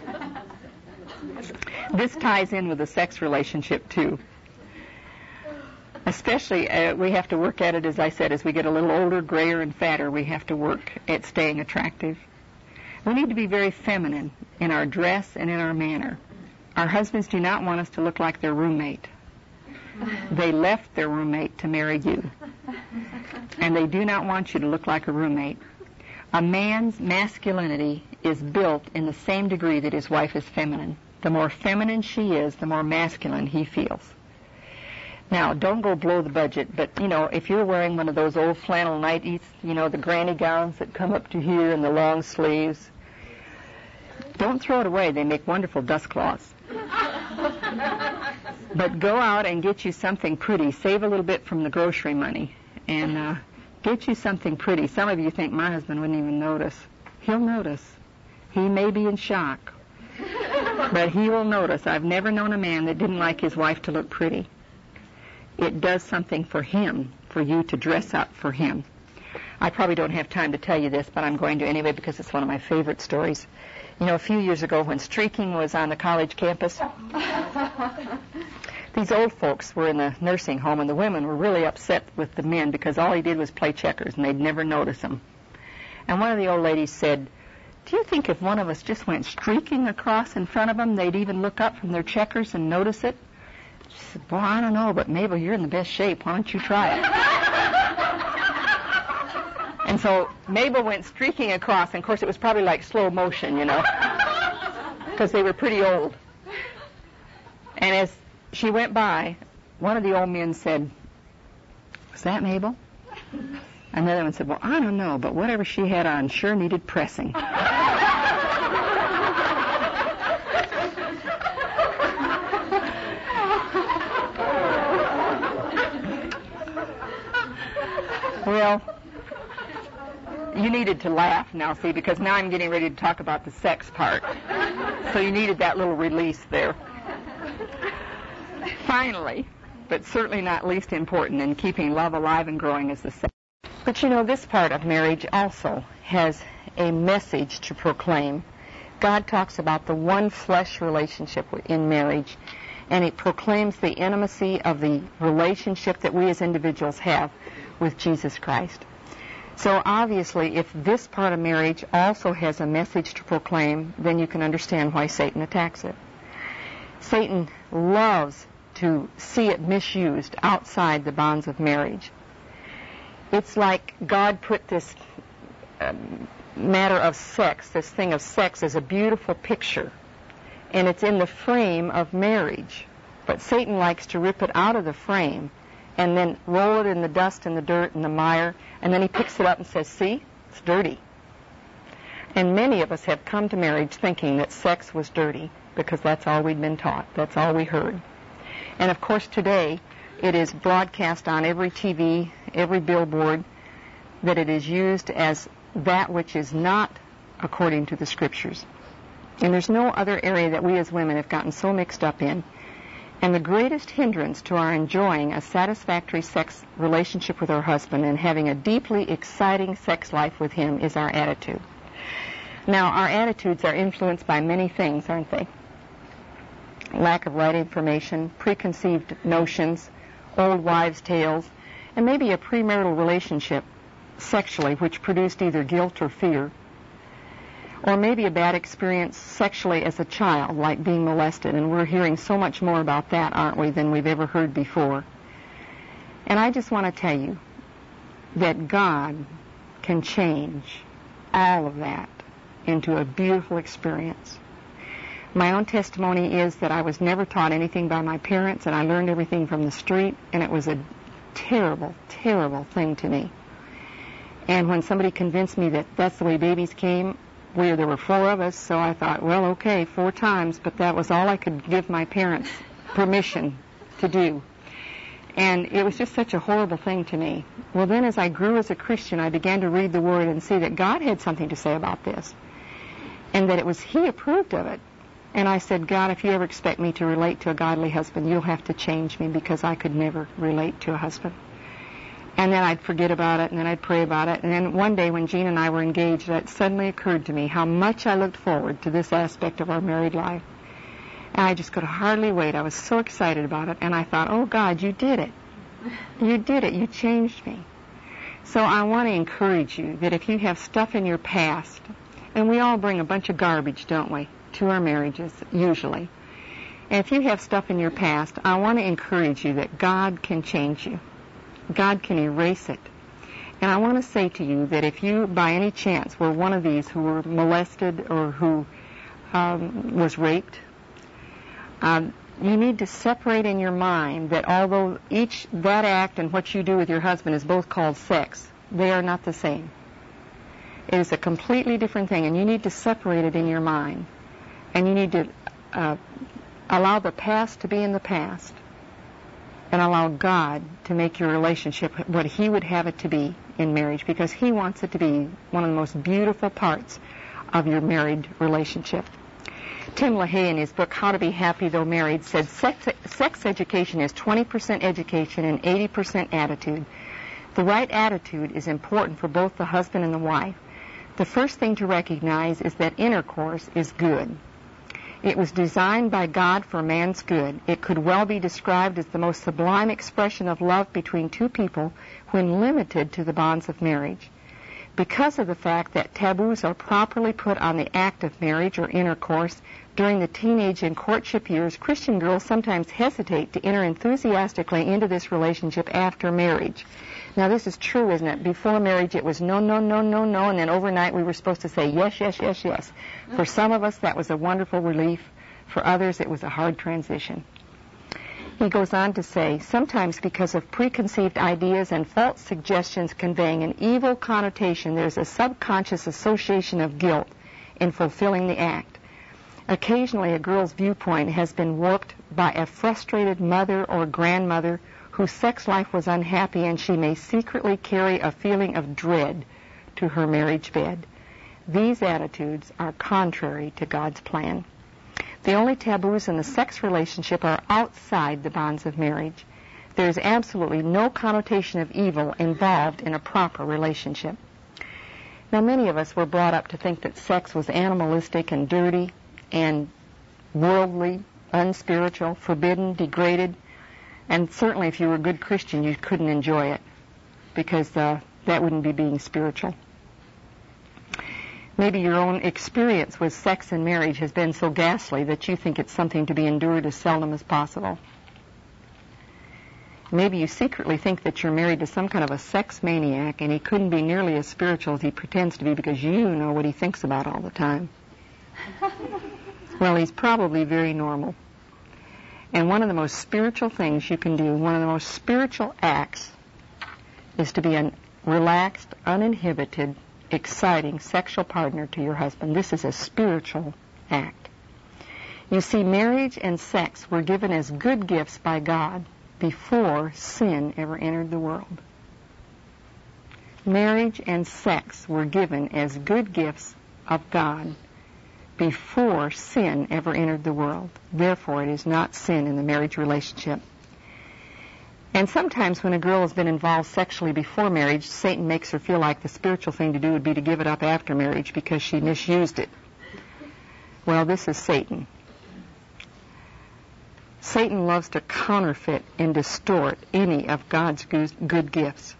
This ties in with the sex relationship, too. Especially, we have to work at it, as I said, as we get a little older, grayer, and fatter, we have to work at staying attractive. We need to be very feminine in our dress and in our manner. Our husbands do not want us to look like their roommate. They left their roommate to marry you. And they do not want you to look like a roommate. A man's masculinity is built in the same degree that his wife is feminine. The more feminine she is, the more masculine he feels. Now, don't go blow the budget, but, if you're wearing one of those old flannel nighties, the granny gowns that come up to here and the long sleeves, don't throw it away. They make wonderful dust cloths. But go out and get you something pretty. Save a little bit from the grocery money and get you something pretty. Some of you think my husband wouldn't even notice. He'll notice. He may be in shock, but he will notice. I've never known a man that didn't like his wife to look pretty. It does something for him, for you to dress up for him. I probably don't have time to tell you this, but I'm going to anyway because it's one of my favorite stories. You know, a few years ago when streaking was on the college campus, these old folks were in a nursing home, and the women were really upset with the men because all he did was play checkers, and they'd never notice him. And one of the old ladies said, "Do you think if one of us just went streaking across in front of them, they'd even look up from their checkers and notice it?" She said, "Well, I don't know, but Mabel, you're in the best shape. Why don't you try it?" And so Mabel went streaking across, and of course it was probably like slow motion, you know, because they were pretty old. And as she went by, one of the old men said, "Was that Mabel?" Another one said, "Well, I don't know, but whatever she had on sure needed pressing." Well, you needed to laugh now, see, because now I'm getting ready to talk about the sex part. So you needed that little release there. Finally, but certainly not least important in keeping love alive and growing, is the sex. But you know, this part of marriage also has a message to proclaim. God talks about the one flesh relationship in marriage, and it proclaims the intimacy of the relationship that we as individuals have with Jesus Christ. So obviously, if this part of marriage also has a message to proclaim, then you can understand why Satan attacks it. Satan loves to see it misused outside the bonds of marriage. It's like God put this matter of sex, this thing of sex, as a beautiful picture, and it's in the frame of marriage. But Satan likes to rip it out of the frame and then roll it in the dust and the dirt and the mire, and then he picks it up and says, "See, it's dirty." And many of us have come to marriage thinking that sex was dirty because that's all we'd been taught, that's all we heard. And of course today it is broadcast on every TV, every billboard, that it is used as that which is not according to the Scriptures. And there's no other area that we as women have gotten so mixed up in. And the greatest hindrance to our enjoying a satisfactory sex relationship with our husband and having a deeply exciting sex life with him is our attitude. Now, our attitudes are influenced by many things, aren't they? Lack of right information, preconceived notions, old wives' tales, and maybe a premarital relationship sexually which produced either guilt or fear, or maybe a bad experience sexually as a child, like being molested, and we're hearing so much more about that, aren't we, than we've ever heard before. And I just want to tell you that God can change all of that into a beautiful experience. My own testimony is that I was never taught anything by my parents, and I learned everything from the street, and it was a terrible, terrible thing to me. And when somebody convinced me that that's the way babies came, there were 4 of us, so I thought, well, okay, 4 times, but that was all I could give my parents permission to do. And it was just such a horrible thing to me. Well, then as I grew as a Christian, I began to read the Word and see that God had something to say about this, and that it was He approved of it. And I said, God, if you ever expect me to relate to a godly husband, you'll have to change me, because I could never relate to a husband. And then I'd forget about it, and then I'd pray about it. And then one day when Jean and I were engaged, it suddenly occurred to me how much I looked forward to this aspect of our married life. And I just could hardly wait. I was so excited about it. And I thought, oh, God, you did it. You did it. You changed me. So I want to encourage you that if you have stuff in your past, and we all bring a bunch of garbage, don't we, to our marriages, usually. And if you have stuff in your past, I want to encourage you that God can change you. God can erase it. And I want to say to you that if you, by any chance, were one of these who were molested or who was raped, you need to separate in your mind that although that act and what you do with your husband is both called sex, they are not the same. It is a completely different thing, and you need to separate it in your mind. And you need to allow the past to be in the past and allow God to make your relationship what He would have it to be in marriage, because He wants it to be one of the most beautiful parts of your married relationship. Tim LaHaye, in his book How to Be Happy Though Married, said sex education is 20% education and 80% attitude. The right attitude is important for both the husband and the wife. The first thing to recognize is that intercourse is good. It was designed by God for man's good. It could well be described as the most sublime expression of love between two people when limited to the bonds of marriage. Because of the fact that taboos are properly put on the act of marriage or intercourse during the teenage and courtship years, Christian girls sometimes hesitate to enter enthusiastically into this relationship after marriage. Now, this is true, isn't it? Before marriage, it was no, no, no, no, no, and then overnight we were supposed to say yes, yes, yes, yes. For some of us, that was a wonderful relief. For others, it was a hard transition. He goes on to say, sometimes because of preconceived ideas and false suggestions conveying an evil connotation, there's a subconscious association of guilt in fulfilling the act. Occasionally, a girl's viewpoint has been warped by a frustrated mother or grandmother whose sex life was unhappy, and she may secretly carry a feeling of dread to her marriage bed. These attitudes are contrary to God's plan. The only taboos in the sex relationship are outside the bonds of marriage. There is absolutely no connotation of evil involved in a proper relationship. Now, many of us were brought up to think that sex was animalistic and dirty and worldly, unspiritual, forbidden, degraded, and certainly if you were a good Christian, you couldn't enjoy it, because that wouldn't be being spiritual. Maybe your own experience with sex and marriage has been so ghastly that you think it's something to be endured as seldom as possible. Maybe you secretly think that you're married to some kind of a sex maniac, and he couldn't be nearly as spiritual as he pretends to be because you know what he thinks about all the time. Well, he's probably very normal. And one of the most spiritual things you can do, one of the most spiritual acts, is to be a relaxed, uninhibited, exciting sexual partner to your husband. This is a spiritual act. You see, marriage and sex were given as good gifts by God before sin ever entered the world. Marriage and sex were given as good gifts of God before sin ever entered the world. Therefore, it is not sin in the marriage relationship. And sometimes when a girl has been involved sexually before marriage, Satan makes her feel like the spiritual thing to do would be to give it up after marriage because she misused it. Well, this is Satan. Satan loves to counterfeit and distort any of God's good gifts.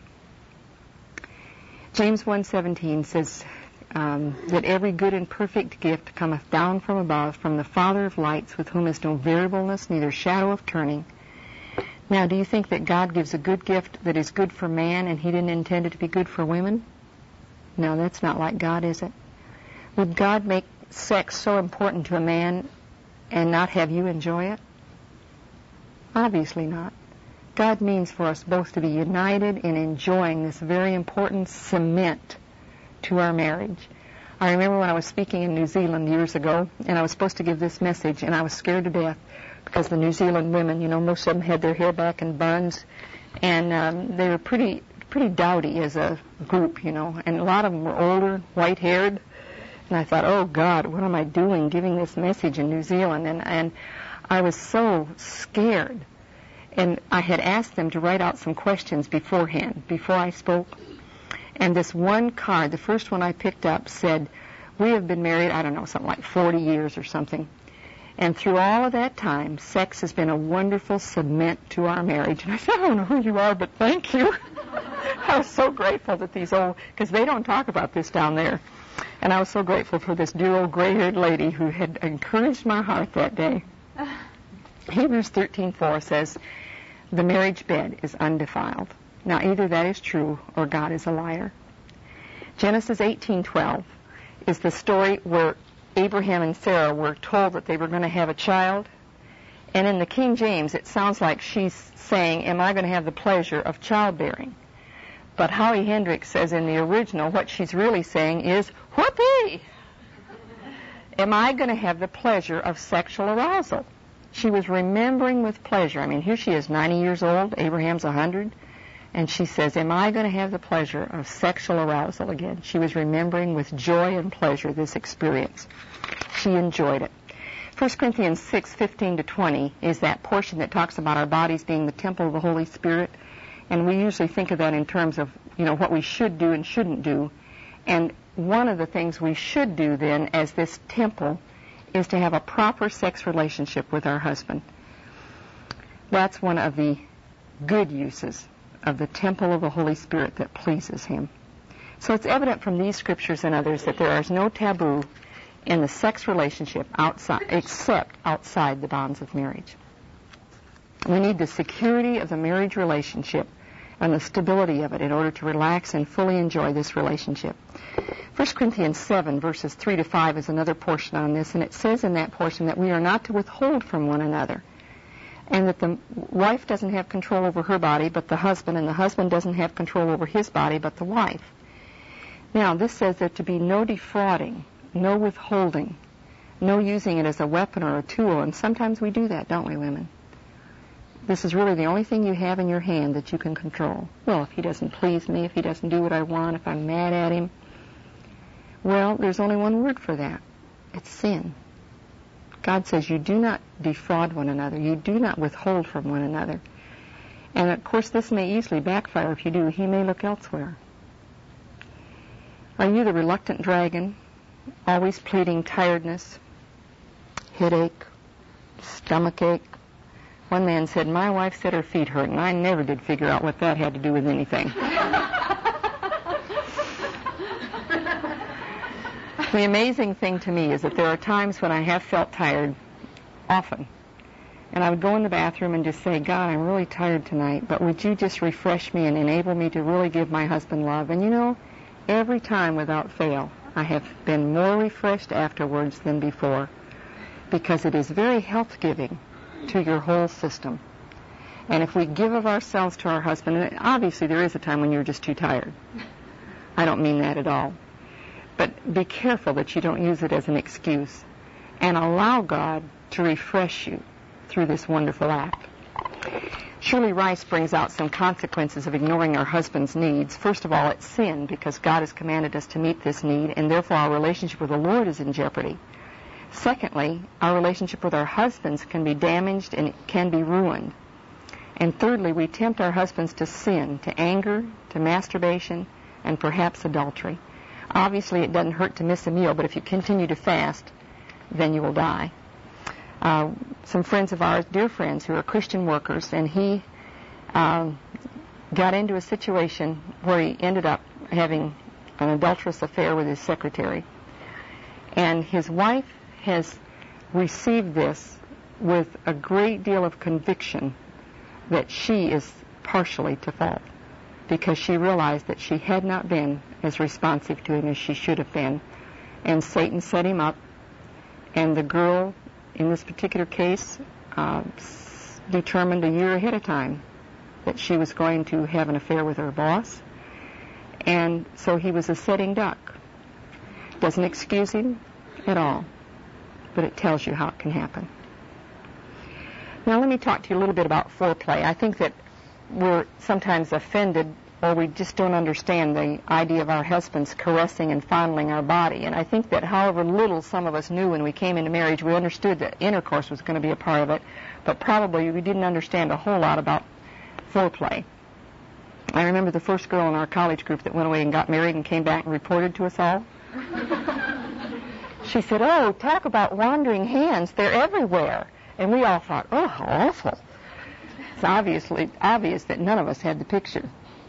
James 1:17 says that every good and perfect gift cometh down from above, from the Father of lights, with whom is no variableness, neither shadow of turning. Now, do you think that God gives a good gift that is good for man and he didn't intend it to be good for women? No, that's not like God, is it? Would God make sex so important to a man and not have you enjoy it? Obviously not. God means for us both to be united in enjoying this very important cement to our marriage. I remember when I was speaking in New Zealand years ago, and I was supposed to give this message, and I was scared to death because the New Zealand women, you know, most of them had their hair back in buns, and they were pretty dowdy as a group, you know, and a lot of them were older, white-haired, and I thought, oh, God, what am I doing giving this message in New Zealand? And I was so scared, and I had asked them to write out some questions beforehand, before I spoke. And this one card, the first one I picked up, said, we have been married, I don't know, something like 40 years or something. And through all of that time, sex has been a wonderful cement to our marriage. And I said, I don't know who you are, but thank you. I was so grateful that these old, because they don't talk about this down there. And I was so grateful for this dear old gray-haired lady who had encouraged my heart that day. Hebrews 13:4 says, the marriage bed is undefiled. Now, either that is true or God is a liar. Genesis 18:12 is the story where Abraham and Sarah were told that they were going to have a child. And in the King James, it sounds like she's saying, am I going to have the pleasure of childbearing? But Howie Hendricks says in the original, what she's really saying is, whoopee! Am I going to have the pleasure of sexual arousal? She was remembering with pleasure. I mean, here she is, 90 years old. Abraham's 100. And she says, am I going to have the pleasure of sexual arousal again? She was remembering with joy and pleasure this experience. She enjoyed it. 1 Corinthians 6:15-20 is that portion that talks about our bodies being the temple of the Holy Spirit. And we usually think of that in terms of, what we should do and shouldn't do. And one of the things we should do then as this temple is to have a proper sex relationship with our husband. That's one of the good uses of the temple of the Holy Spirit that pleases him. So it's evident from these scriptures and others that there is no taboo in the sex relationship except outside the bonds of marriage. We need the security of the marriage relationship and the stability of it in order to relax and fully enjoy this relationship. 1 Corinthians 7, verses 3-5 is another portion on this, and it says in that portion that we are not to withhold from one another, and that the wife doesn't have control over her body but the husband, and the husband doesn't have control over his body but the wife. Now, this says there to be no defrauding, no withholding, no using it as a weapon or a tool, and sometimes we do that, don't we, women? This is really the only thing you have in your hand that you can control. Well, if he doesn't please me, if he doesn't do what I want, if I'm mad at him, well, there's only one word for that. It's sin. God says you do not defraud one another. You do not withhold from one another. And, of course, this may easily backfire if you do. He may look elsewhere. Are you the reluctant dragon, always pleading tiredness, headache, stomachache? One man said, my wife said her feet hurt, and I never did figure out what that had to do with anything. The amazing thing to me is that there are times when I have felt tired, often, and I would go in the bathroom and just say, God, I'm really tired tonight, but would you just refresh me and enable me to really give my husband love? And every time without fail, I have been more refreshed afterwards than before, because it is very health-giving to your whole system. And if we give of ourselves to our husband, and obviously there is a time when you're just too tired. I don't mean that at all. But be careful that you don't use it as an excuse, and allow God to refresh you through this wonderful act. Shirley Rice brings out some consequences of ignoring our husband's needs. First of all, it's sin, because God has commanded us to meet this need, and therefore our relationship with the Lord is in jeopardy. Secondly, our relationship with our husbands can be damaged and it can be ruined. And thirdly, we tempt our husbands to sin, to anger, to masturbation, and perhaps adultery. Obviously, it doesn't hurt to miss a meal, but if you continue to fast, then you will die. Some friends of ours, dear friends, who are Christian workers, and he got into a situation where he ended up having an adulterous affair with his secretary. And his wife has received this with a great deal of conviction that she is partially to fault, because she realized that she had not been as responsive to him as she should have been. And Satan set him up, and the girl, in this particular case, determined a year ahead of time that she was going to have an affair with her boss, and so he was a sitting duck. Doesn't excuse him at all, but it tells you how it can happen. Now let me talk to you a little bit about foreplay. I think that we're sometimes offended, or we just don't understand the idea of our husbands caressing and fondling our body. And I think that however little some of us knew when we came into marriage, we understood that intercourse was going to be a part of it, but probably we didn't understand a whole lot about foreplay. I remember the first girl in our college group that went away and got married and came back and reported to us all. She said, oh, talk about wandering hands. They're everywhere. And we all thought, oh, how awful. It's obvious that none of us had the picture.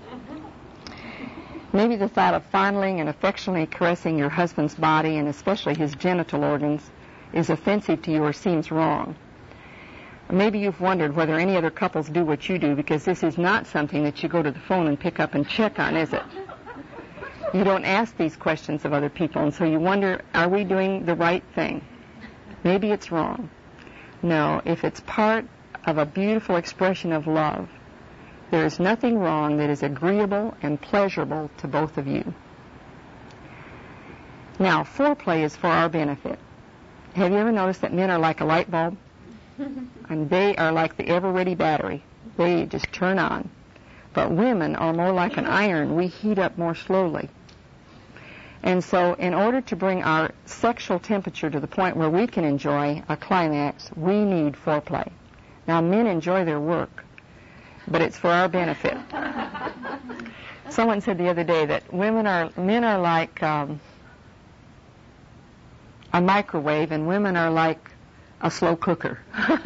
Maybe the thought of fondling and affectionately caressing your husband's body, and especially his genital organs, is offensive to you or seems wrong. Maybe you've wondered whether any other couples do what you do, because this is not something that you go to the phone and pick up and check on, is it? You don't ask these questions of other people, and so you wonder, are we doing the right thing? Maybe it's wrong. No, if it's part of a beautiful expression of love, there is nothing wrong that is agreeable and pleasurable to both of you. Now, foreplay is for our benefit. Have you ever noticed that men are like a light bulb? And they are like the ever-ready battery. They just turn on. But women are more like an iron. We heat up more slowly. And so in order to bring our sexual temperature to the point where we can enjoy a climax, we need foreplay. Now, men enjoy their work, but it's for our benefit. Someone said the other day that men are like a microwave, and women are like a slow cooker.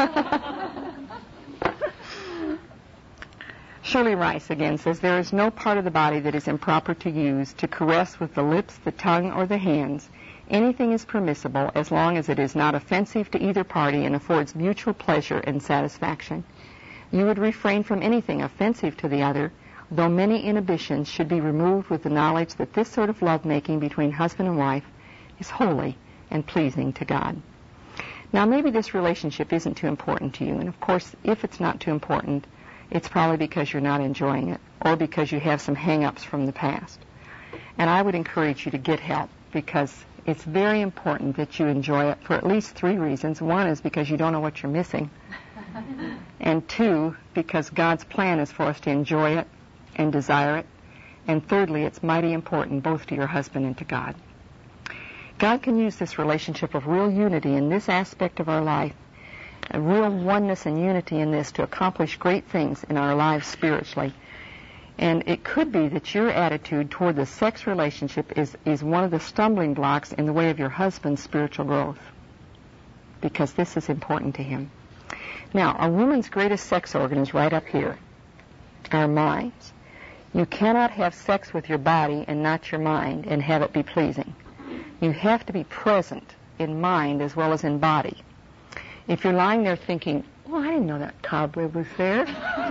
Shirley Rice again says, there is no part of the body that is improper to use, to caress with the lips, the tongue, or the hands. Anything is permissible as long as it is not offensive to either party and affords mutual pleasure and satisfaction. You would refrain from anything offensive to the other, though many inhibitions should be removed with the knowledge that this sort of love-making between husband and wife is holy and pleasing to God. Now, maybe this relationship isn't too important to you, and of course, if it's not too important, it's probably because you're not enjoying it or because you have some hang-ups from the past. And I would encourage you to get help, because it's very important that you enjoy it for at least 3 reasons. 1 is because you don't know what you're missing. And 2, because God's plan is for us to enjoy it and desire it. And thirdly, it's mighty important both to your husband and to God. God can use this relationship of real unity in this aspect of our life, a real oneness and unity in this, to accomplish great things in our lives spiritually. And it could be that your attitude toward the sex relationship is one of the stumbling blocks in the way of your husband's spiritual growth, because this is important to him. Now, a woman's greatest sex organ is right up here, our minds. You cannot have sex with your body and not your mind and have it be pleasing. You have to be present in mind as well as in body. If you're lying there thinking, oh, I didn't know that cobweb was there.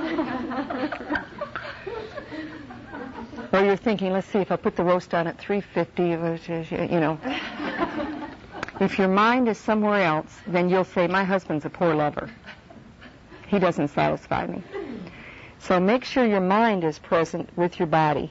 Or you're thinking, let's see, if I put the roast on at 350, you know. If your mind is somewhere else, then you'll say, my husband's a poor lover. He doesn't satisfy me. So make sure your mind is present with your body.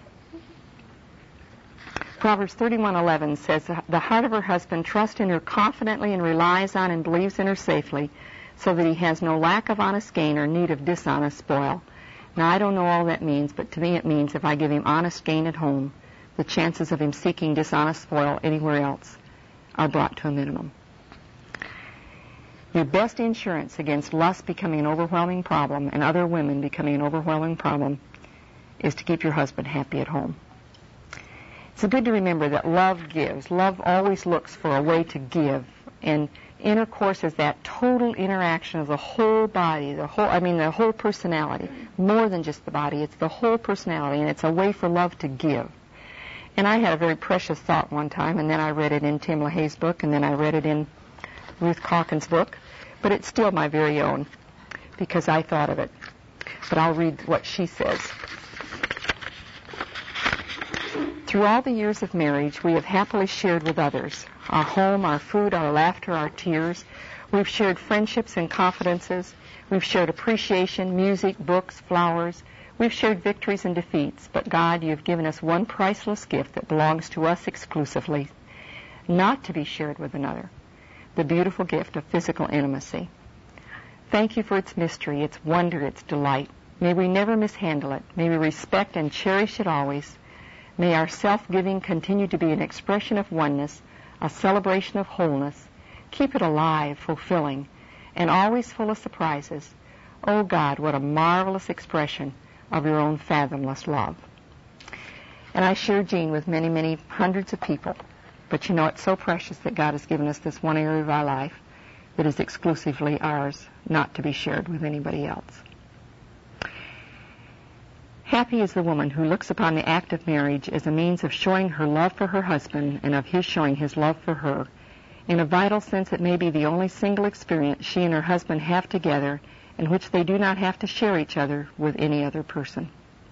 Proverbs 31:11 says, the heart of her husband trusts in her confidently and relies on and believes in her safely, so that he has no lack of honest gain or need of dishonest spoil. Now, I don't know all that means, but to me it means if I give him honest gain at home, the chances of him seeking dishonest spoil anywhere else are brought to a minimum. Your best insurance against lust becoming an overwhelming problem and other women becoming an overwhelming problem is to keep your husband happy at home. It's good to remember that love gives. Love always looks for a way to give. And intercourse is that total interaction of the whole body, the whole personality. More than just the body, it's the whole personality, and it's a way for love to give. And I had a very precious thought one time, and then I read it in Tim LaHaye's book, and then I read it in Ruth Calkins' book. But it's still my very own, because I thought of it. But I'll read what she says. Through all the years of marriage, we have happily shared with others our home, our food, our laughter, our tears. We've shared friendships and confidences. We've shared appreciation, music, books, flowers. We've shared victories and defeats. But God, you've given us one priceless gift that belongs to us exclusively, not to be shared with another, the beautiful gift of physical intimacy. Thank you for its mystery, its wonder, its delight. May we never mishandle it. May we respect and cherish it always. May our self-giving continue to be an expression of oneness, a celebration of wholeness. Keep it alive, fulfilling, and always full of surprises. Oh God, what a marvelous expression of your own fathomless love. And I share Jean with many, many hundreds of people. But you know, it's so precious that God has given us this one area of our life that is exclusively ours, not to be shared with anybody else. Happy is the woman who looks upon the act of marriage as a means of showing her love for her husband and of his showing his love for her. In a vital sense, it may be the only single experience she and her husband have together in which they do not have to share each other with any other person.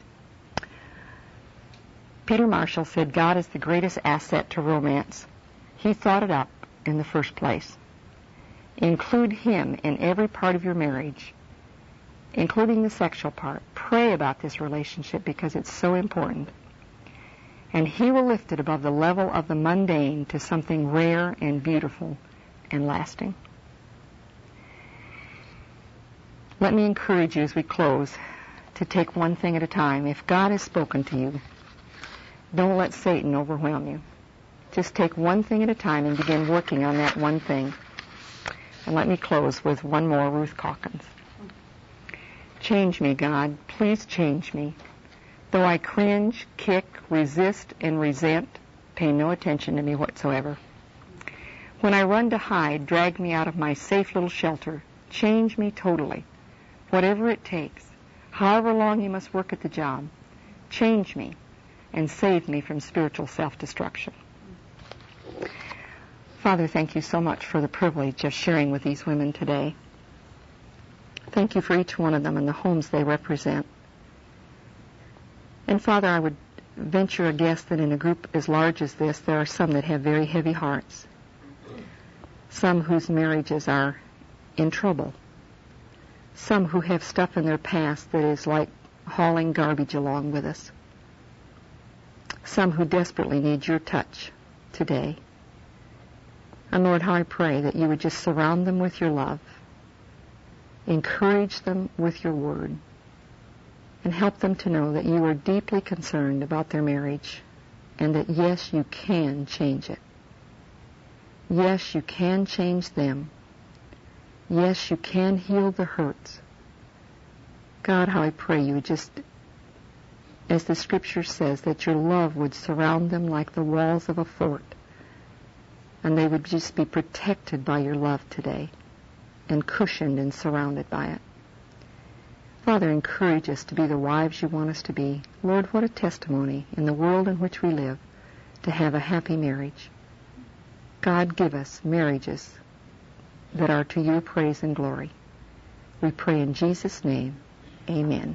Peter Marshall said, God is the greatest asset to romance. He thought it up in the first place. Include him in every part of your marriage, including the sexual part. Pray about this relationship because it's so important. And he will lift it above the level of the mundane to something rare and beautiful and lasting. Let me encourage you as we close to take one thing at a time. If God has spoken to you, don't let Satan overwhelm you. Just take one thing at a time and begin working on that one thing. And let me close with one more, Ruth Calkins. Change me, God. Please change me. Though I cringe, kick, resist, and resent, pay no attention to me whatsoever. When I run to hide, drag me out of my safe little shelter. Change me totally. Whatever it takes, however long you must work at the job, change me and save me from spiritual self-destruction. Father, thank you so much for the privilege of sharing with these women today. Thank you for each one of them and the homes they represent. And Father, I would venture a guess that in a group as large as this, there are some that have very heavy hearts, some whose marriages are in trouble, some who have stuff in their past that is like hauling garbage along with us, some who desperately need your touch today. And Lord, how I pray that you would just surround them with your love, encourage them with your word, and help them to know that you are deeply concerned about their marriage and that, yes, you can change it. Yes, you can change them. Yes, you can heal the hurts. God, how I pray you would just, as the scripture says, that your love would surround them like the walls of a fort, and they would just be protected by your love today and cushioned and surrounded by it. Father, encourage us to be the wives you want us to be. Lord, what a testimony in the world in which we live to have a happy marriage. God, give us marriages that are to your praise and glory. We pray in Jesus' name. Amen.